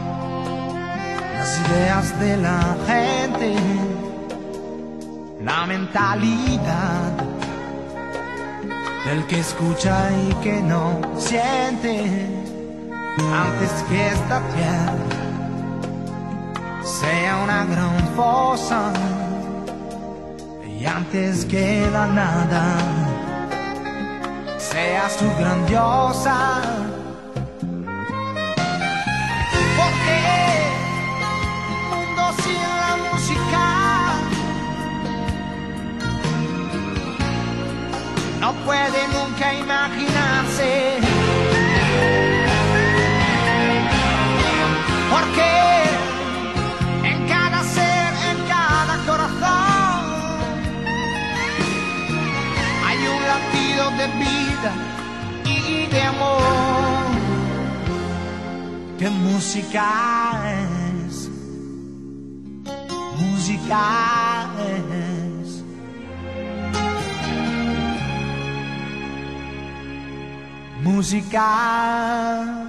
las ideas de la gente, la mentalidad del que escucha y que no siente, antes que esta tierra sea una gran fosa y antes que la nada sea su grandiosa. Porque mundo sin la música no puede nunca imaginarse. Porque en cada ser, en cada corazón hay un latido de vida y de amor. ¿Qué música es? Música es. Música.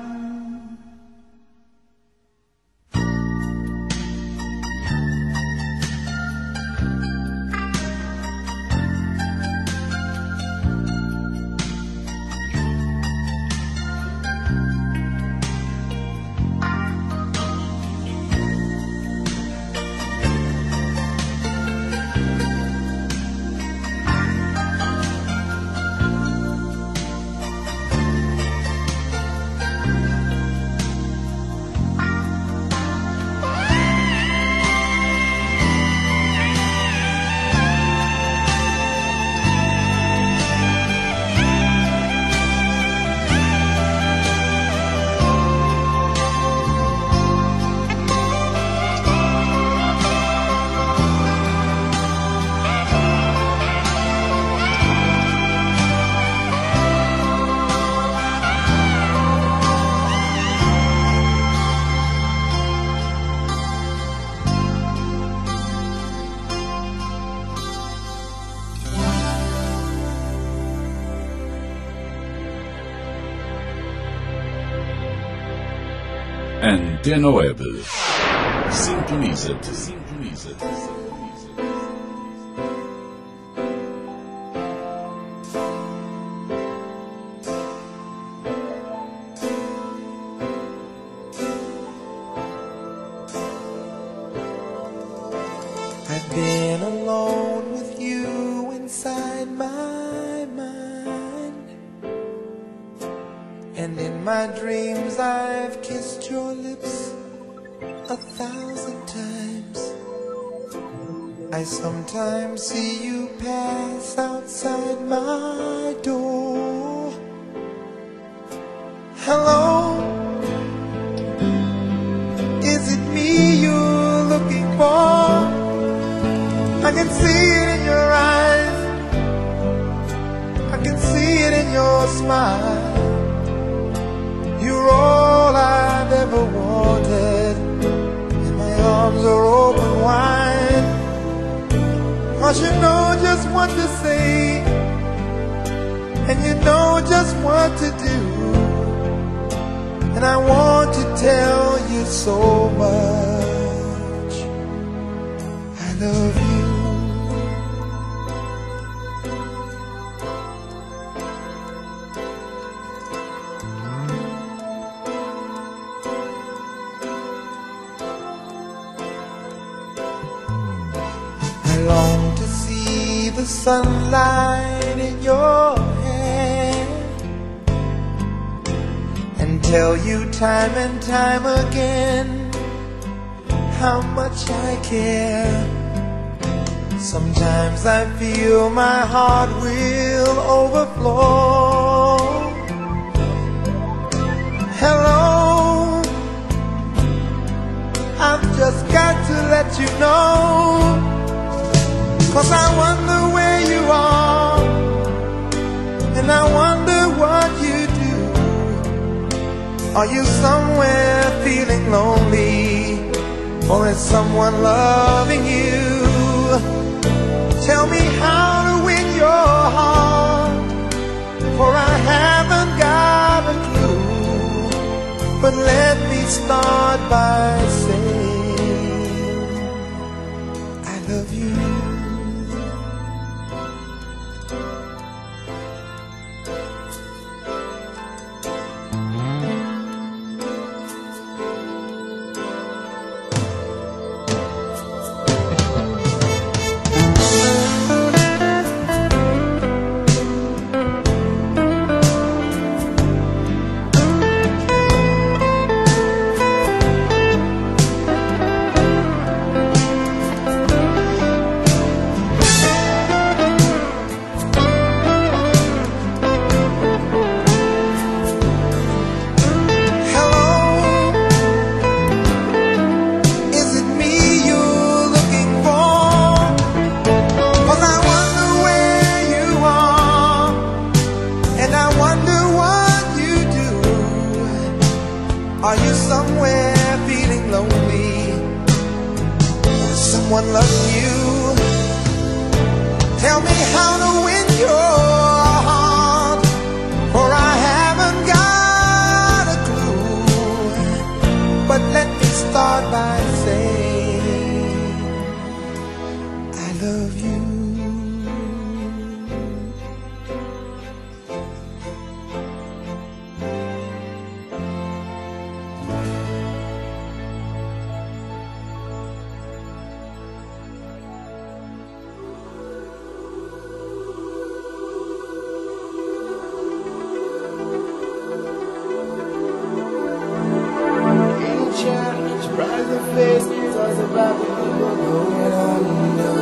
Antena Web. Sintoniza-te. Sintoniza-te. I've been alone with you inside my mind, and in my dreams I've kissed your lips 1,000 times. I sometimes see you pass outside my door. Hello, is it me you're looking for? I can see it in your eyes, I can see it in your smile. You're all I've ever wanted, and my arms are open wide. 'Cause you know just what to say, and you know just what to do, and I want to tell you so much. I love you. I long to see the sunlight in your hair and tell you time and time again how much I care. Sometimes I feel my heart will overflow. Hello, I've just got to let you know, 'cause I wonder where you are, and I wonder what you do. Are you somewhere feeling lonely, or is someone loving you? Tell me how to win your heart, for I haven't got a clue. But let me start by saying I love you. Are you somewhere feeling lonely? Is someone loving you? Tell me how to win your heart, for I haven't got a clue. But let me start by saying I love you. Surprise the face, talks about the people going under.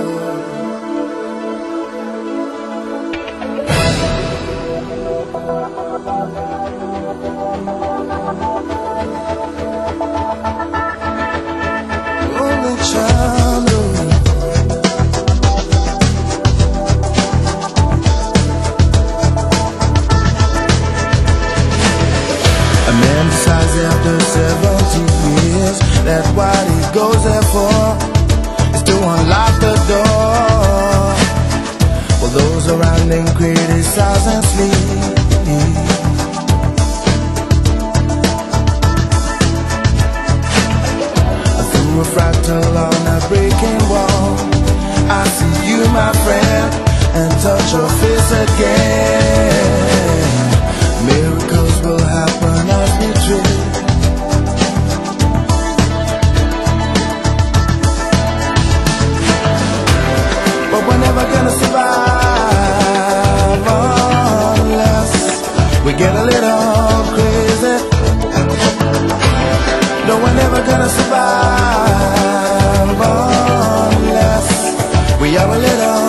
Only child. A man decides after 70 years that what he goes there for is to unlock the door. Well, those around him criticize and sleep. once again. Miracles will happen as we dream. But we're never gonna survive unless we get a little crazy. No, we're never gonna survive unless we are a little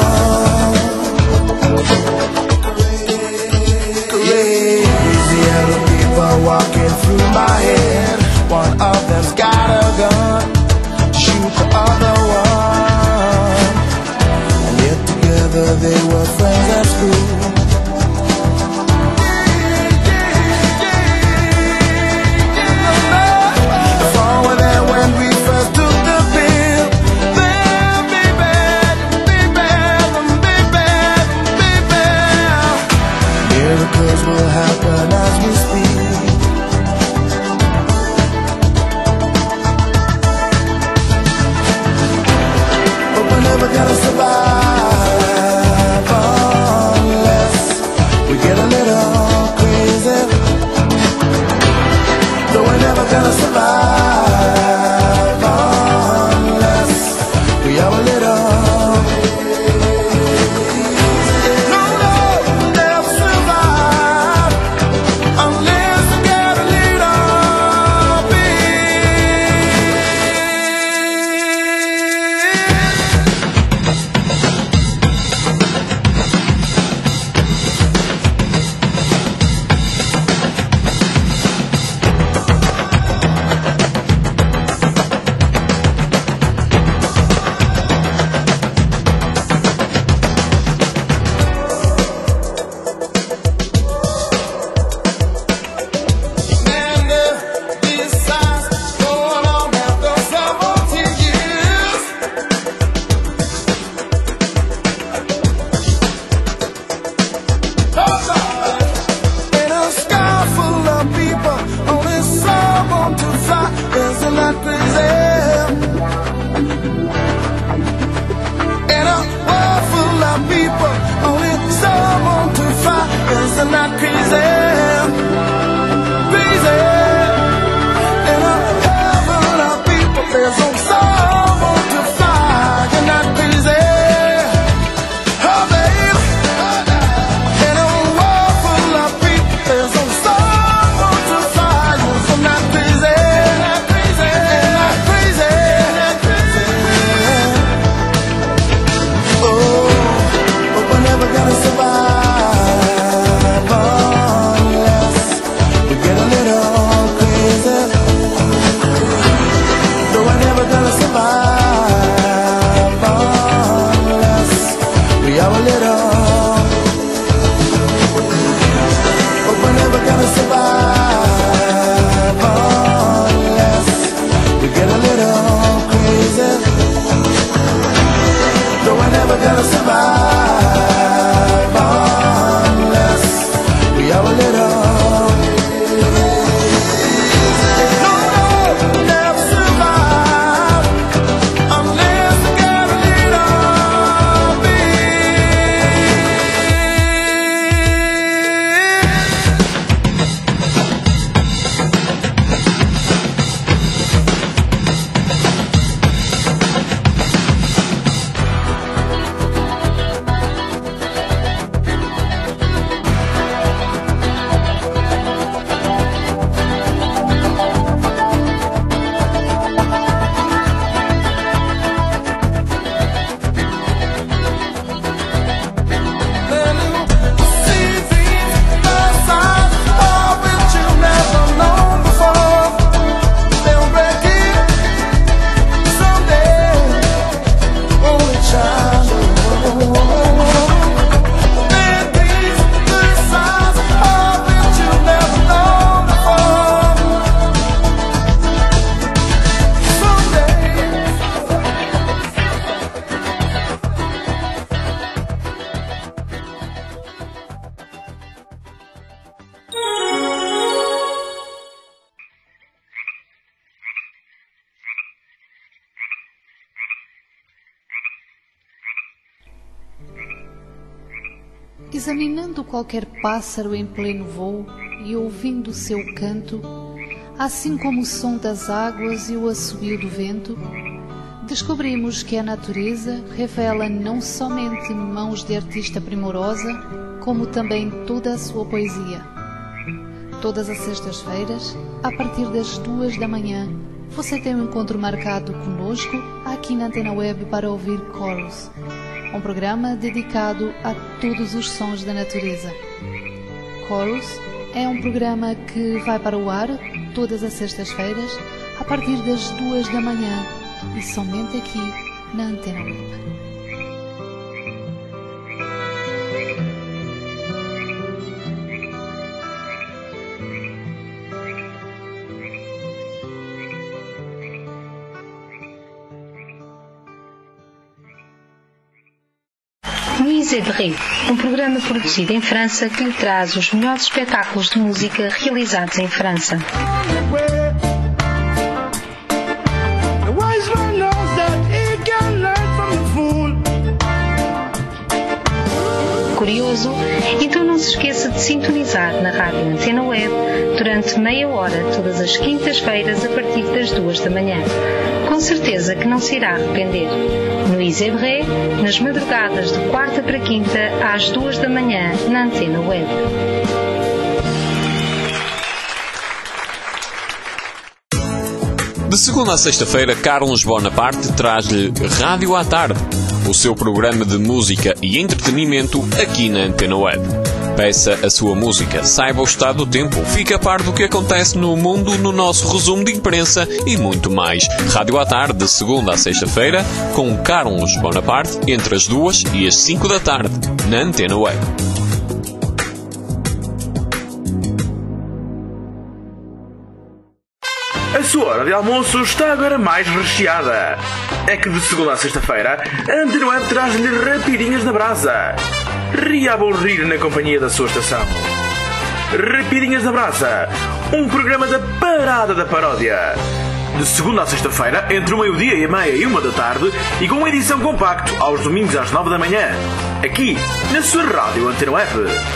crazy. Yellow people walking through my head. One of them's got a gun to shoot the other one. And yet together they were friends at school. Miracles will happen as we speak. But we're never gonna survive unless we get a little crazy. Though we're never gonna survive unless we are a little. examinando qualquer pássaro em pleno voo e ouvindo o seu canto, assim como o som das águas e o assobio do vento, descobrimos que a natureza revela não somente mãos de artista primorosa, como também toda a sua poesia. Todas as sextas-feiras, a partir das 2 da manhã, você tem um encontro marcado conosco aqui na Antena Web para ouvir Chorus, um programa dedicado a todos os sons da natureza. Chorus é um programa que vai para o ar todas as sextas-feiras, a partir das 2 da manhã, e somente aqui na Antena Web. Louise Ebré, um programa produzido em França que lhe traz os melhores espetáculos de música realizados em França. Curioso? Então não se esqueça de sintonizar na Rádio Antena Web durante meia hora todas as quintas-feiras a partir das 2 da manhã. Com certeza que não se irá arrepender. Louise Ebré, nas madrugadas de quarta para quinta às 2 da manhã na Antena Web. De segunda a sexta-feira, Carlos Bonaparte traz-lhe Rádio à Tarde, o seu programa de música e entretenimento aqui na Antena Web. Peça a sua música, saiba o estado do tempo, fique a par do que acontece no mundo no nosso resumo de imprensa e muito mais. Rádio à Tarde, de segunda a sexta-feira, com Carlos Bonaparte, entre as 2 e as 5 da tarde, na Antena Web. A sua hora de almoço está agora mais recheada. É que de segunda a sexta-feira, a Antena Web traz-lhe Rapidinhas na Brasa. Ria a bom rir na companhia da sua estação. Rapidinhas na Brasa, um programa da Parada da Paródia. De segunda a sexta-feira, entre o meio-dia e meia e 1 da tarde, e com uma edição compacto aos domingos às 9 da manhã. Aqui, na sua rádio Antena Web.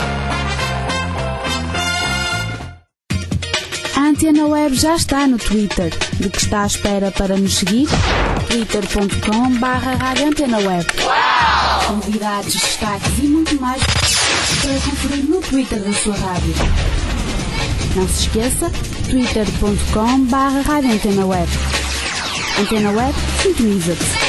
A Antena Web já está no Twitter. De que está à espera para nos seguir? twitter.com/Rádio Antena Web. Convidados, destaques e muito mais para conferir no Twitter da sua rádio. Não se esqueça, twitter.com/Rádio Antena Web. Antena Web, sintoniza-te.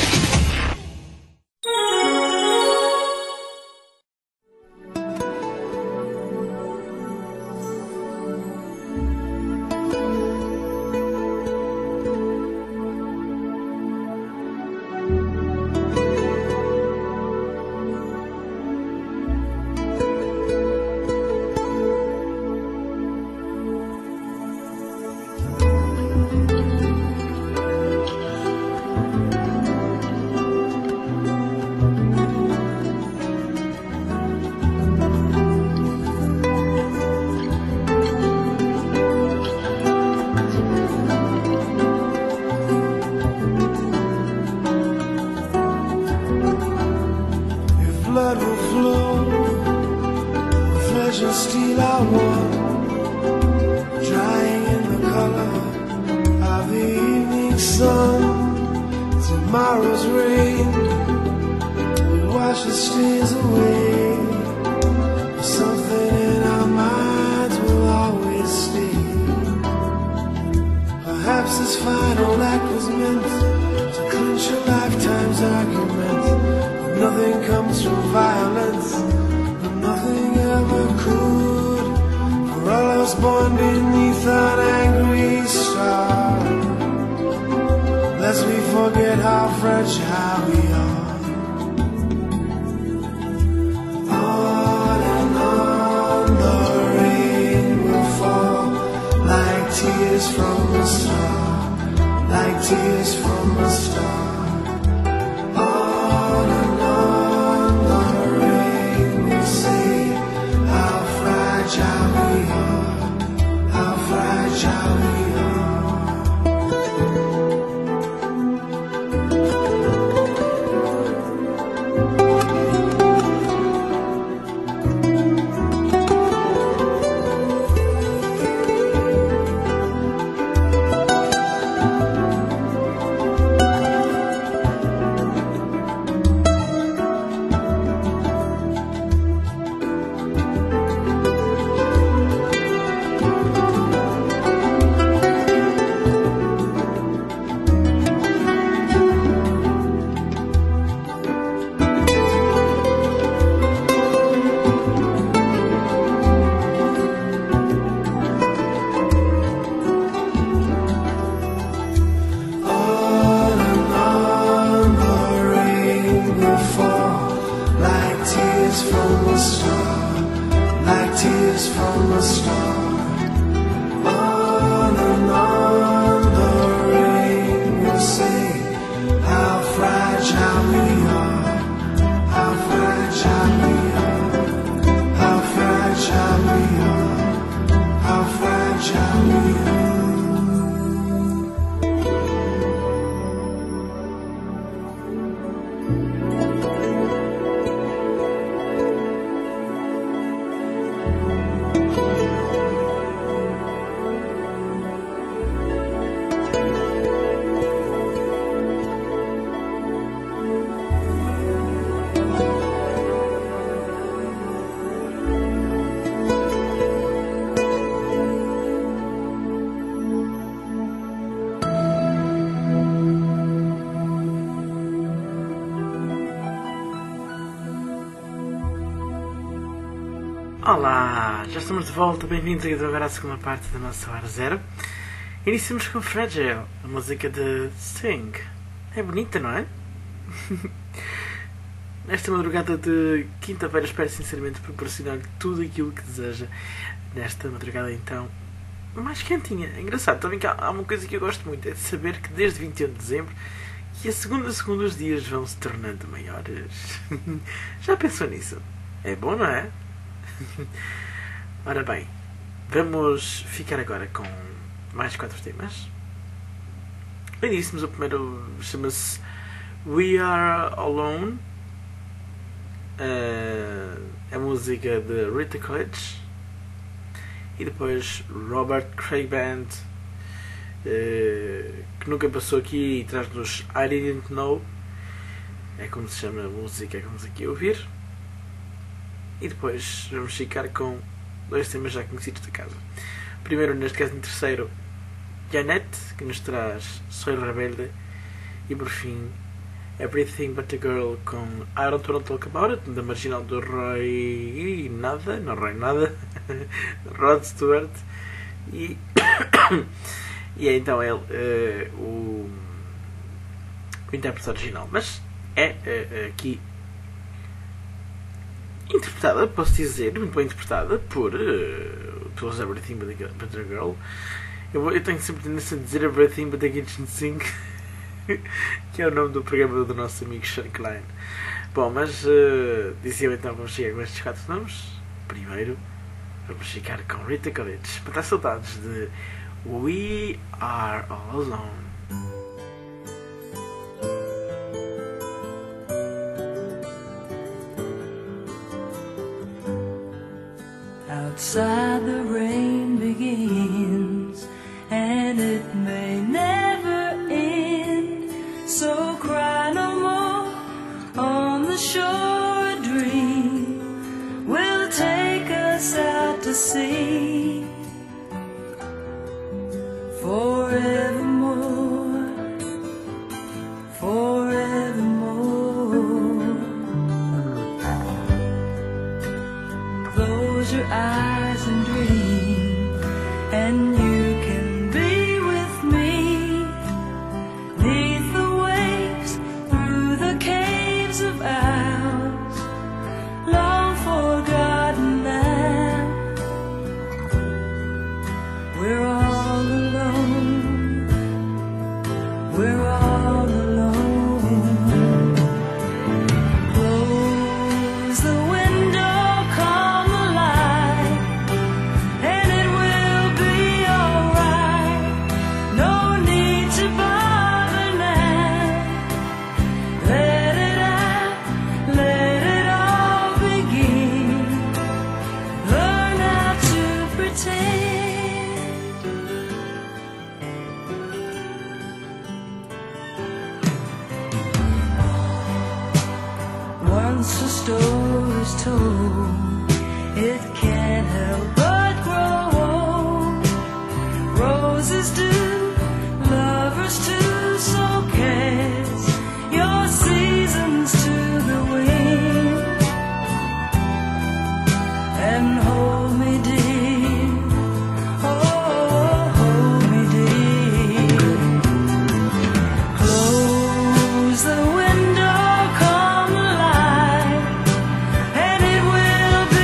Olá, já estamos de volta, bem-vindos aqui agora à segunda parte da nossa Hora Zero. Iniciamos com Fragile, a música de Sting. É bonita, não é? Nesta madrugada de quinta-feira espero sinceramente proporcionar-lhe tudo aquilo que deseja nesta madrugada então mais quentinha. É engraçado, também que há uma coisa que eu gosto muito, é de saber que desde 21 de dezembro que a segunda os dias vão se tornando maiores. Já pensou nisso? É bom, não é? Ora bem, vamos ficar agora com mais 4 temas. Bem dissemos, o primeiro chama-se We Are Alone, a música de Rita Coolidge, e depois Robert Craig Band, que nunca passou aqui, e traz-nos I Didn't Know, é como se chama a música que vamos aqui ouvir. E depois vamos ficar com 2 temas já conhecidos da casa. Primeiro, neste caso em terceiro, Janet, que nos traz Soy Rebelde. E por fim, Everything But A Girl com I Don't Wanna Talk About It, da marginal do Roy Nada, não Roy Nada, Rod Stewart. E é então ele o intérprete original, mas é aqui interpretada, posso dizer, muito bem interpretada pelos Everything But A Girl. Eu tenho sempre tendência a dizer Everything But A Kitchen Sink, que é o nome do programa do nosso amigo Sean Klein. Bom, mas dizia então, vamos chegar com estes 4 nomes. Primeiro vamos ficar com Rita Coolidge, para estar saudades de We Are All Alone. Outside the rain begins, and it may never end. So cry no more on the shore. A dream will take us out to sea forevermore, forevermore. Close your eyes and dream, and you can be with me, 'neath the waves, through the caves of ours, long forgotten now. We're all alone, we're all alone. Close the window, calm the light, and it will be alright. No need to bother now. Let it out, let it all begin. Learn how to pretend. Once a story's told, it can't help but grow old. Roses do, lovers too, so cast your seasons to the wind, and hold me dear, oh, hold me dear. Close the window, calm the light, and it will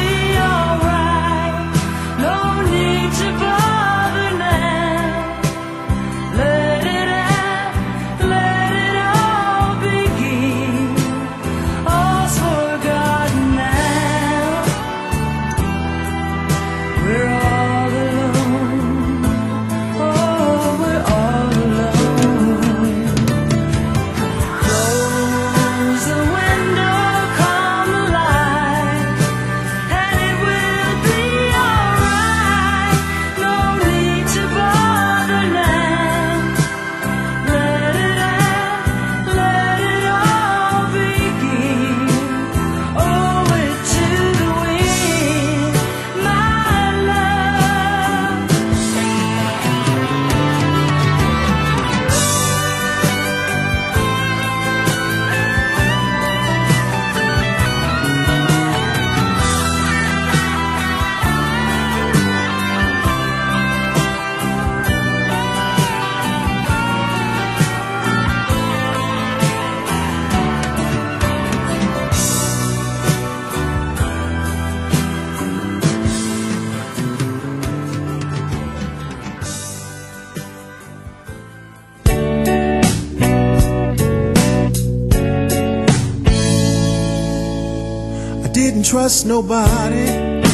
didn't trust nobody.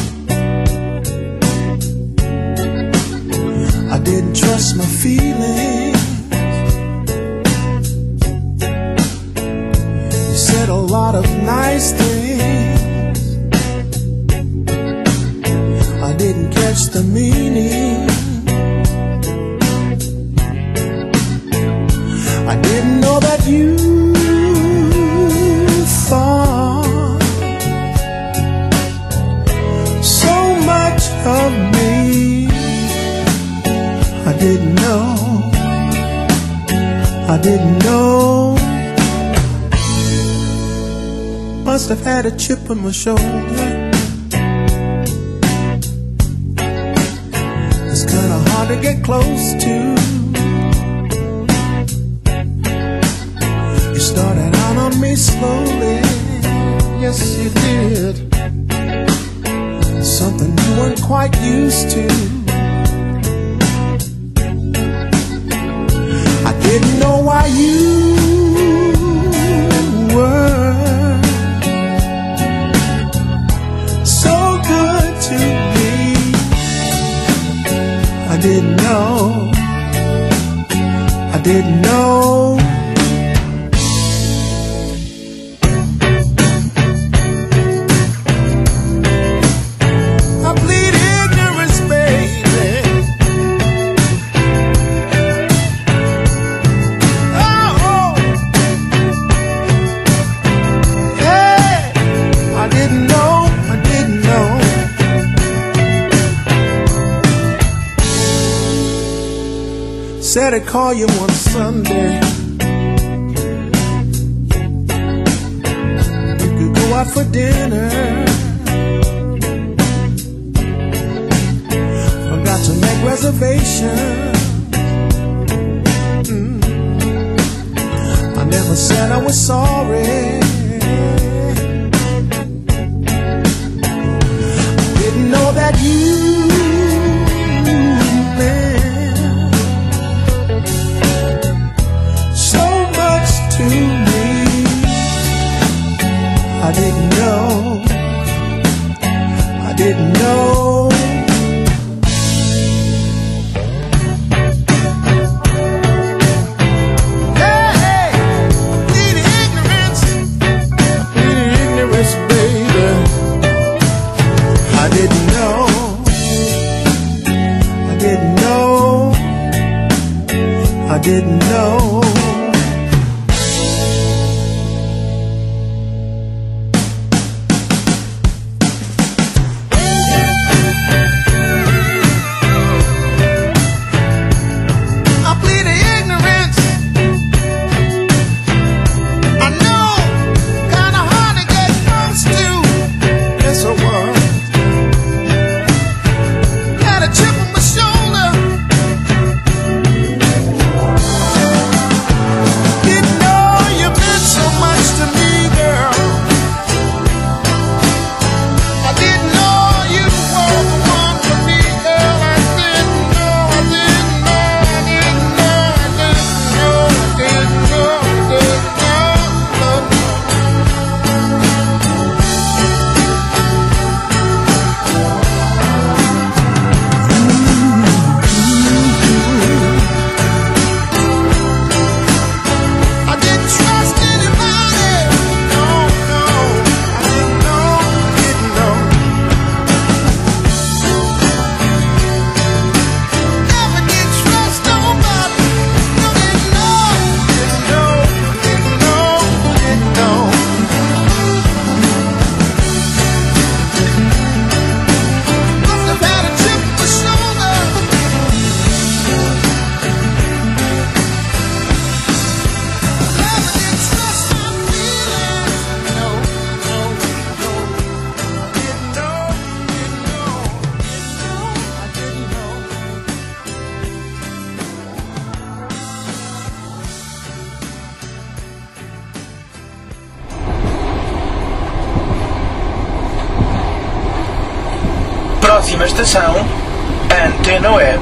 I didn't trust my feelings. You said a lot of nice things. I didn't catch the meaning. I didn't know that you thought so much of me. I didn't know. I didn't know. Must have had a chip on my shoulder. It's kinda hard to get close to. You started out on me slowly. Yes, you did. Something you weren't quite used to. I didn't know why you were so good to me. I didn't know. I didn't know. I plead ignorance, baby. Oh, hey, I didn't know. I didn't know. Said I'd call you one Sunday. You could go out for dinner. Forgot to make reservations. I never said I was sorry. I didn't know that you to me. I didn't know. I didn't know. Hey, need ignorance. Need ignorance, baby. I didn't know. I didn't know. I didn't know. Próxima estação, Antena Web.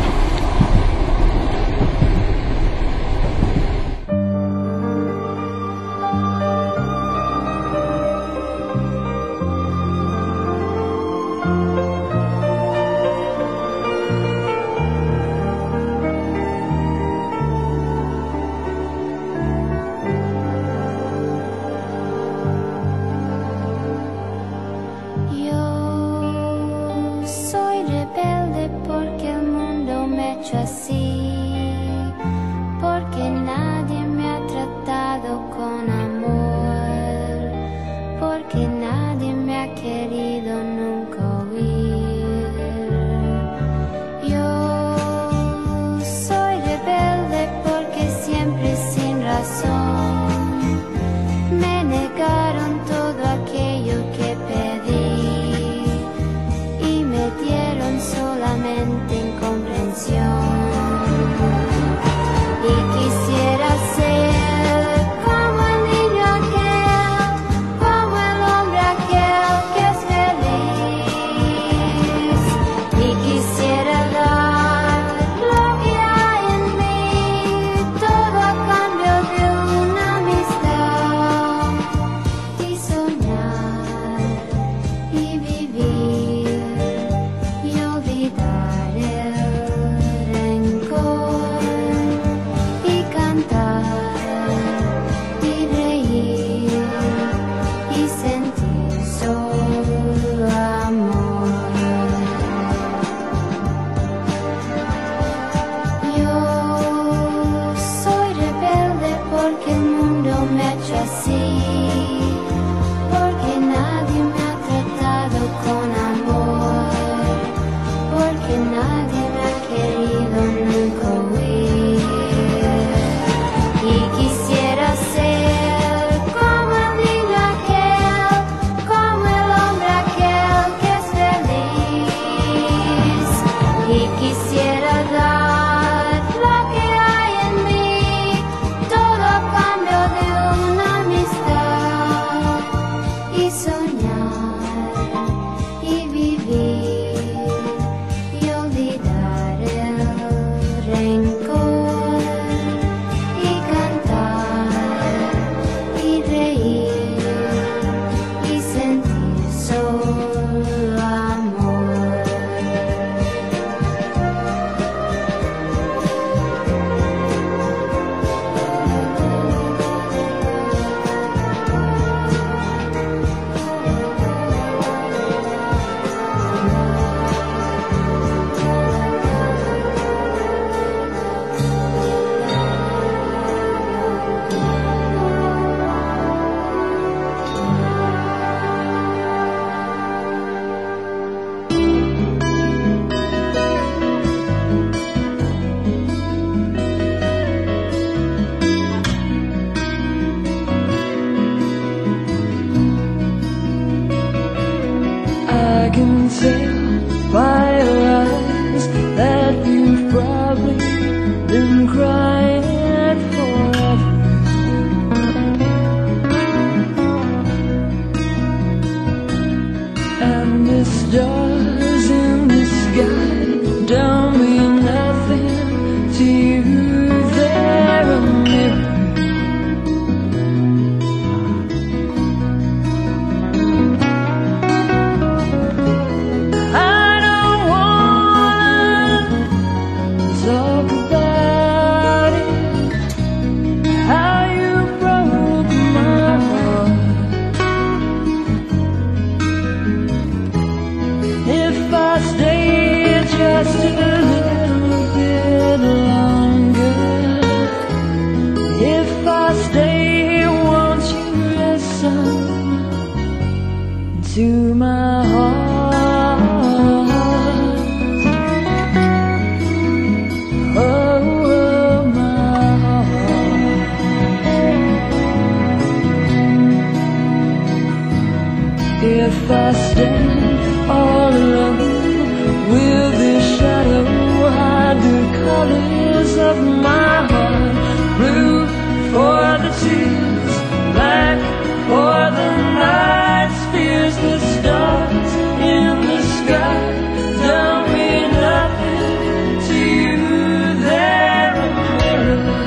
If I stand all alone, will this shadow hide the colors of my heart? Blue for the tears, black for the night's fears. The stars in the sky don't mean nothing to you. They're a mirror.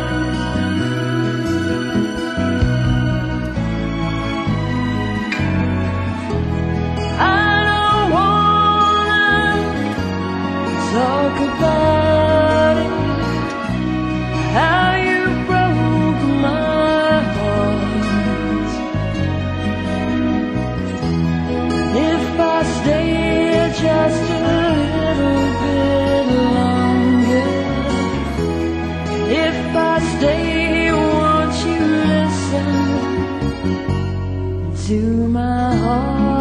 I don't wanna talk about it, how you broke my heart. If I stay just a little bit longer, if I stay, won't you listen to my heart?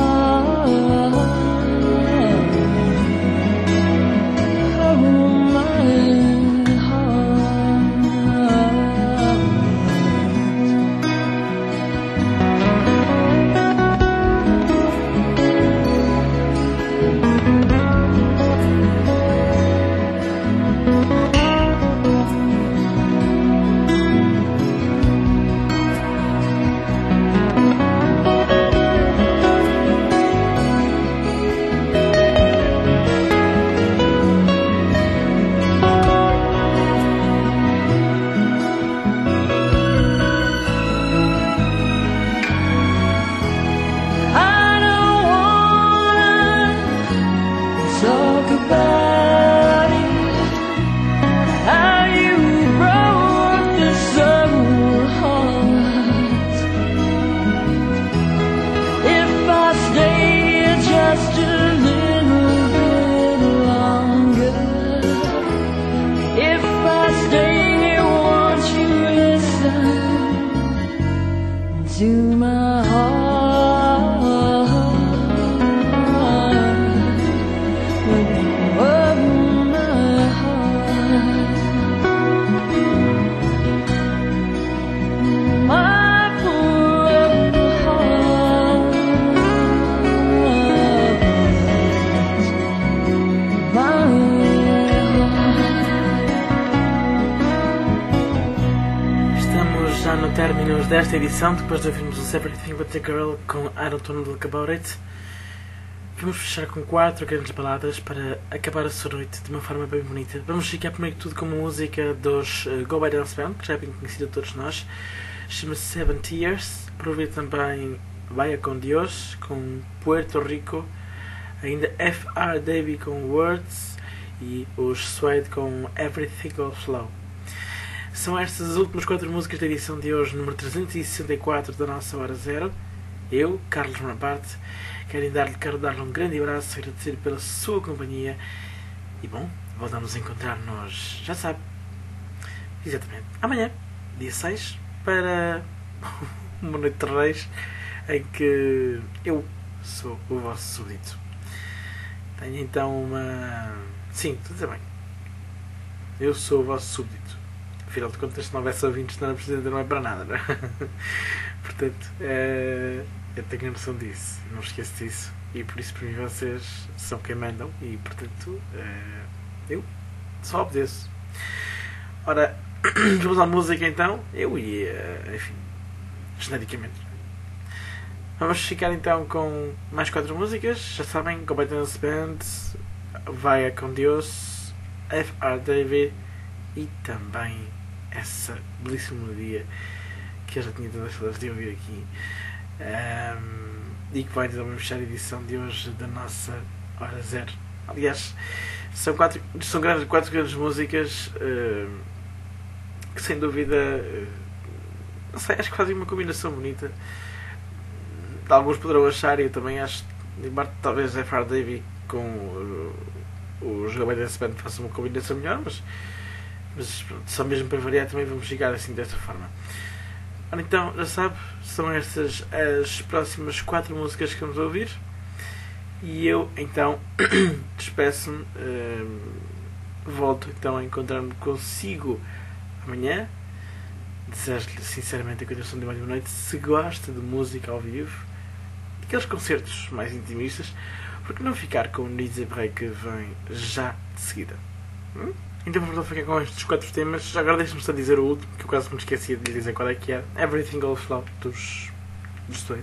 Desta edição, depois de ouvirmos o Separate Thing But The Girl com I Don't Wanna Look About It, vamos fechar com 4 grandes baladas para acabar a sua noite de uma forma bem bonita. Vamos ficar primeiro de tudo com uma música dos Go By Dance Band, que já é bem conhecida de todos nós, chama-se 70 Years. Por ouvir também Vaya Con Dios com Puerto Rico, ainda F.R. Davy com Words e os Suede com Everything Will Flow. São estas as últimas 4 músicas da edição de hoje, número 364 da nossa Hora Zero. Eu, Carlos Bonaparte, quero dar-lhe um grande abraço, agradecer pela sua companhia. E bom, voltamos a encontrar-nos, já sabe, exatamente, amanhã, dia 6, para uma noite de reis, em que eu sou o vosso súbdito. Tenho então uma... Sim, tudo bem. Eu sou o vosso súbdito. Afinal de contas, se não houvesse ouvintes, não era presidente, não é para nada, não é? Portanto, eu tenho a noção disso, não esqueço disso, e por isso, para mim, vocês são quem mandam, e portanto, eu só obedeço. Ora, vamos à música então, eu e, enfim, genericamente. Vamos ficar então com mais 4 músicas, já sabem, Go By Dance Band, Vaya Con Dios, F.R. Davy e também essa belíssima melodia que eu já tinha tantas saudades de ouvir aqui, e que vai então fechar a edição de hoje da nossa Hora Zero. Aliás, são 4 grandes músicas que sem dúvida, não sei, acho que fazem uma combinação bonita. Alguns poderão achar, e eu também acho, talvez F.R. Davy com os Go By Dance Band façam uma combinação melhor, mas só mesmo para variar também vamos chegar assim desta forma. Ora, então, já sabe, são estas as próximas 4 músicas que vamos ouvir, e eu então despeço-me, volto então a encontrar-me consigo amanhã. Desejo-lhe sinceramente a continuação de mais uma noite. Se gosta de música ao vivo, aqueles concertos mais intimistas, porque não ficar com o Nizzy Break que vem já de seguida? Então vamos lá ficar com estes 4 temas. Agora deixe-me só dizer o último, que eu quase me esqueci de lhe dizer qual é que é. Everything All Flow dos Suede.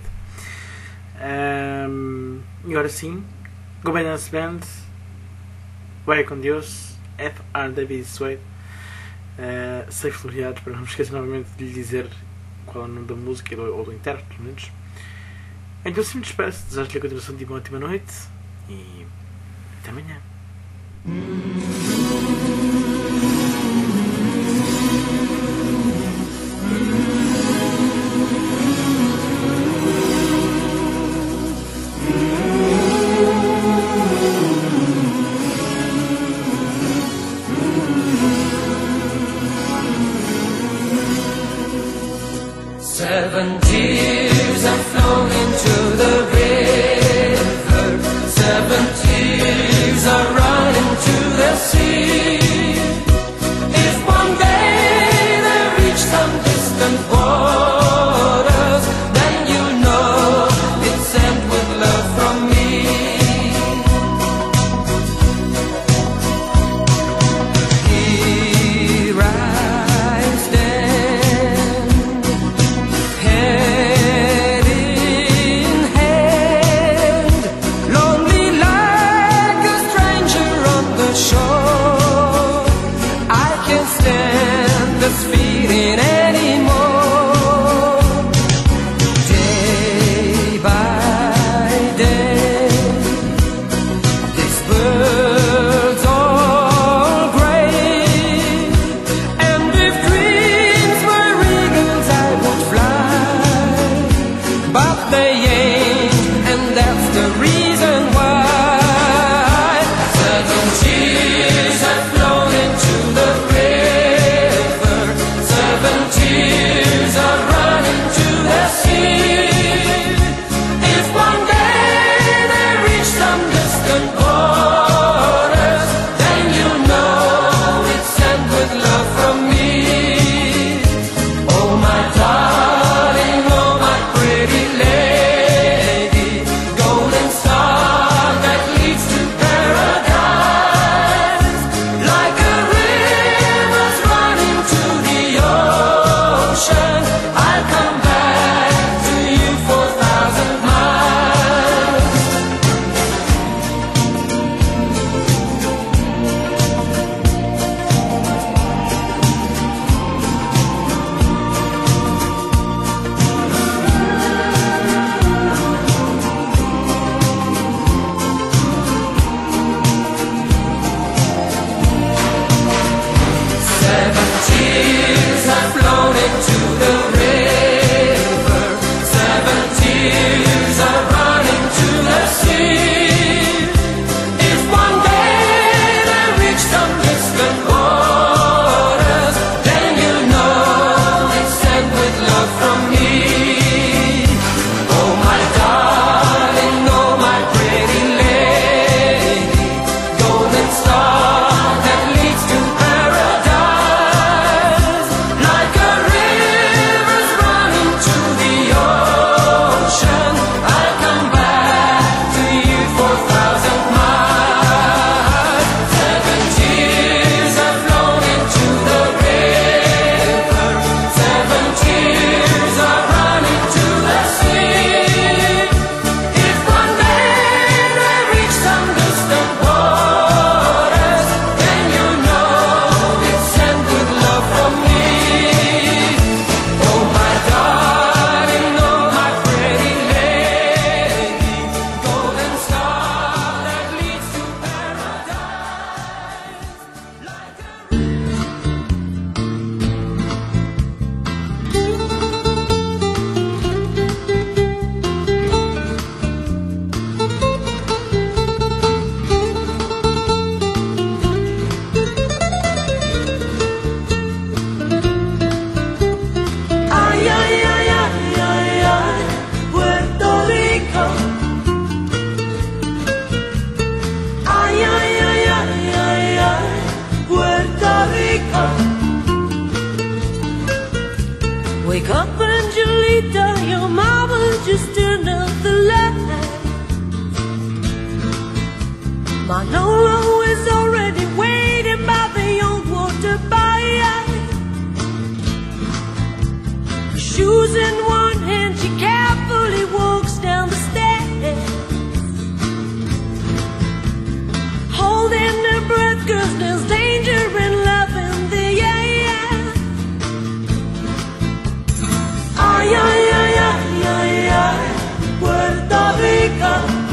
E agora sim, Go Dance Band, Vai com Deus, F.R. David Suede. Sei floreados, para não me esquecer novamente de lhe dizer qual é o nome da música ou do intérprete, pelo menos. Então, se me despeço, desejo-lhe a continuação de uma ótima noite e até amanhã. Seven tears have flown into the river. Seven tears are running to the sea. If one day they reach some distant waters, then you know it's sent with love from me. Here I stand, head in hand, lonely like a stranger on the shore. I can't stand this feeling anymore. Day by day, these birds all gray, and if dreams were eagles I would fly, but they ain't, and that's the reason why. Seven tears have flown into the river. Seven tears are running to the sea. If one day they reach some distant borders, then you know it's sent with love from me. Oh my darling, oh my pretty lady, golden star that leads to paradise, like a river's running to the ocean. I'll come back to you 4,000 miles. Seven tears have flown into the river. Seven tears are running to the sea. If one day they reach some distant waters, then you know it's sent with love from me. Oh my darling, oh my pretty lady, golden star that leads to paradise, like a river's running to the ocean. I'll come back to you 4,000 miles. Seven tears have flown into the river. Seven tears are running to the sea. If one day they reach some distant waters, then you know it's sent with love from me. Oh my darling, oh my pretty lady, golden star that leads to Ay, ay, ay, ay, ay, ay, Puerto Rico. Ay, ay, ay, ay, ay, ay, Puerto Rico. Wake up, Angelita, your mama's just another lie. Manolo is already waiting by the old water by. Shoes in one hand, she carefully walks down the stairs, holding her breath 'cause there's danger in love in the air. Ay, ay, ay, ay, ay, ay, Puerto Rico.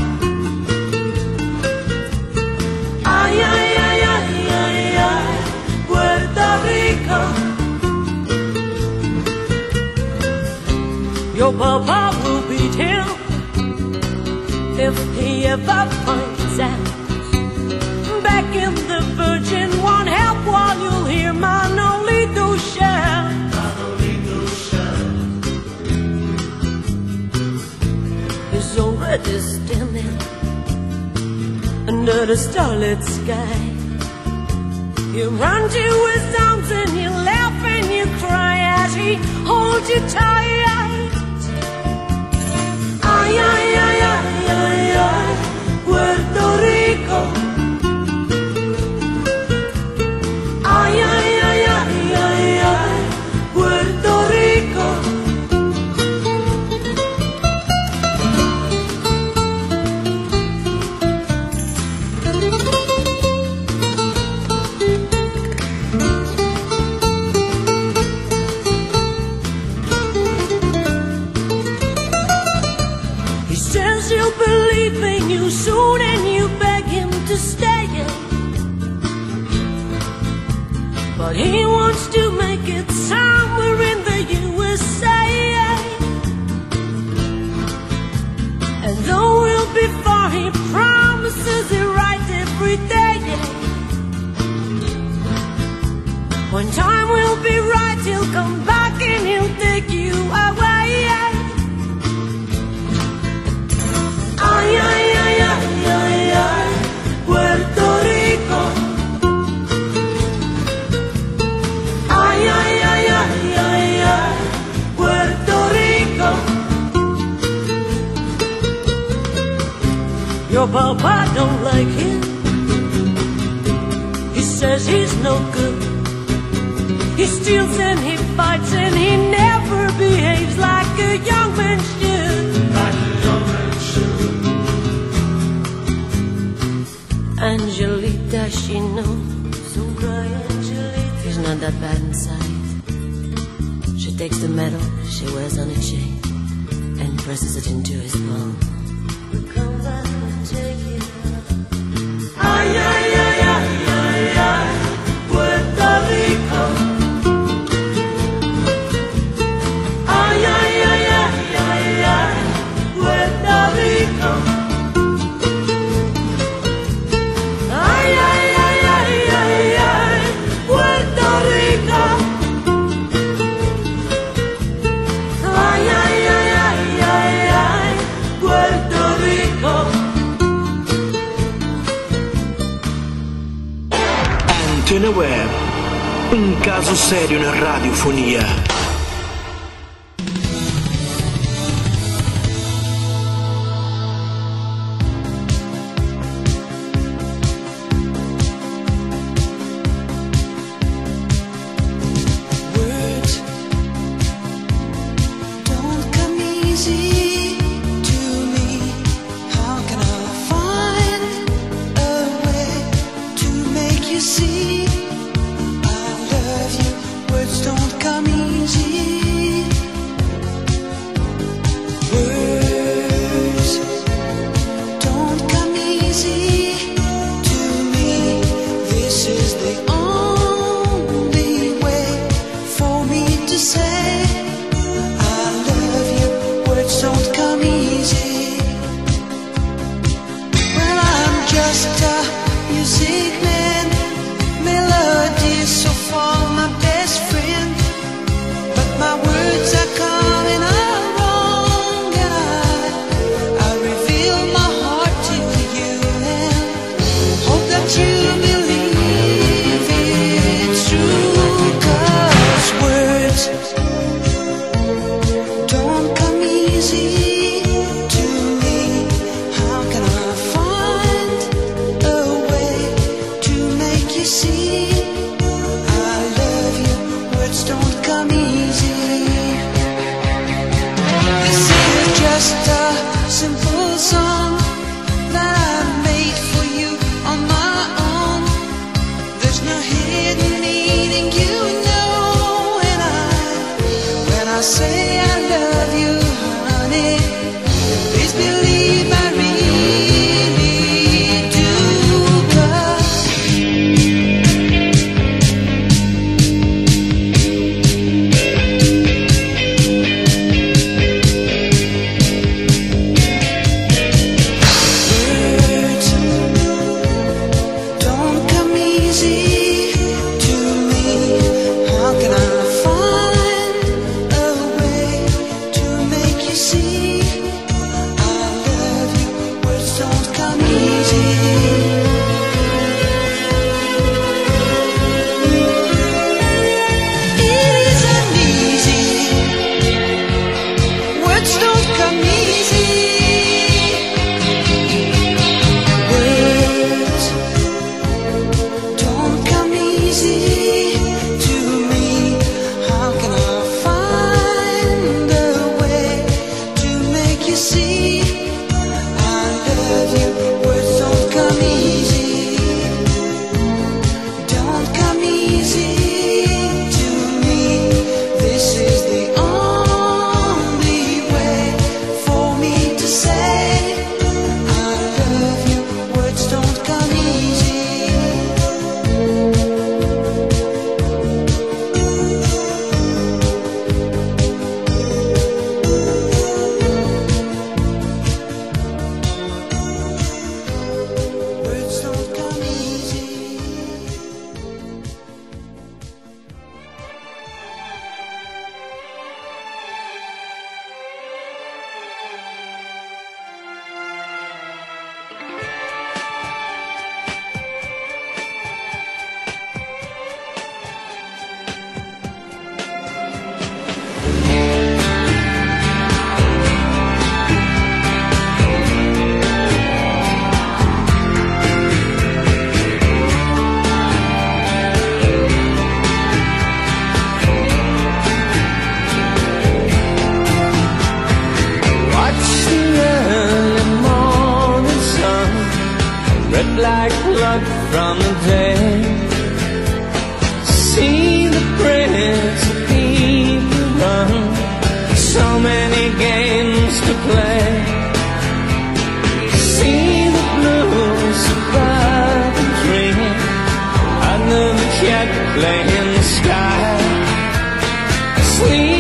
Ay, ay, ay, ay, ay, ay, Puerto Rico. Your papa will beat him if he ever finds out. Back in the Virgin won't help while you'll hear Manolito shout. Manolito shout. It's already standing under the starlit sky. You run to his arms and you laugh and you cry as he holds you tight. Ay, ay, ay, ay, ay, ay, Puerto Rico. Ay, ay, ay, ay, ay, ay, Puerto Rico. He'll believe in you soon and you beg him to stay. But he wants to make it somewhere in the USA. And though we'll be far, he promises it right every day. When time will be right, he'll come back and he'll take you away. Ay, ay, ay, ay, ay, ay, Puerto Rico. Ay, ay, ay, ay, ay, ay, Puerto Rico. Your papa don't like him. He says he's no good. He steals and he fights and he never behaves like a young man should. Like a young man should. Angelita, she knows. Don't cry, Angelita. He's not that bad inside. She takes the medal she wears on a chain and presses it into his palm. We'll come back and take it. Ay, ay, ay, ay, ay, ay, Puerto Rico. Ay, ay, ay, ay, ay, ay, Puerto Rico. Ay, ay, ay, ay, ay, ay, Puerto Rico. Ay, ay, ay, ay, ay, ay, Puerto Rico. Antena Web, un caso serio na radiofonia. See, I love you. Words don't come easy. simple song that I made for you on my own. There's no hidden meaning, you know, when I say I love you, honey, please believe I really do. Like blood from the dead. See the prince of people run, so many games to play. See the blue suburban dream under the jet play in the sky. Sleep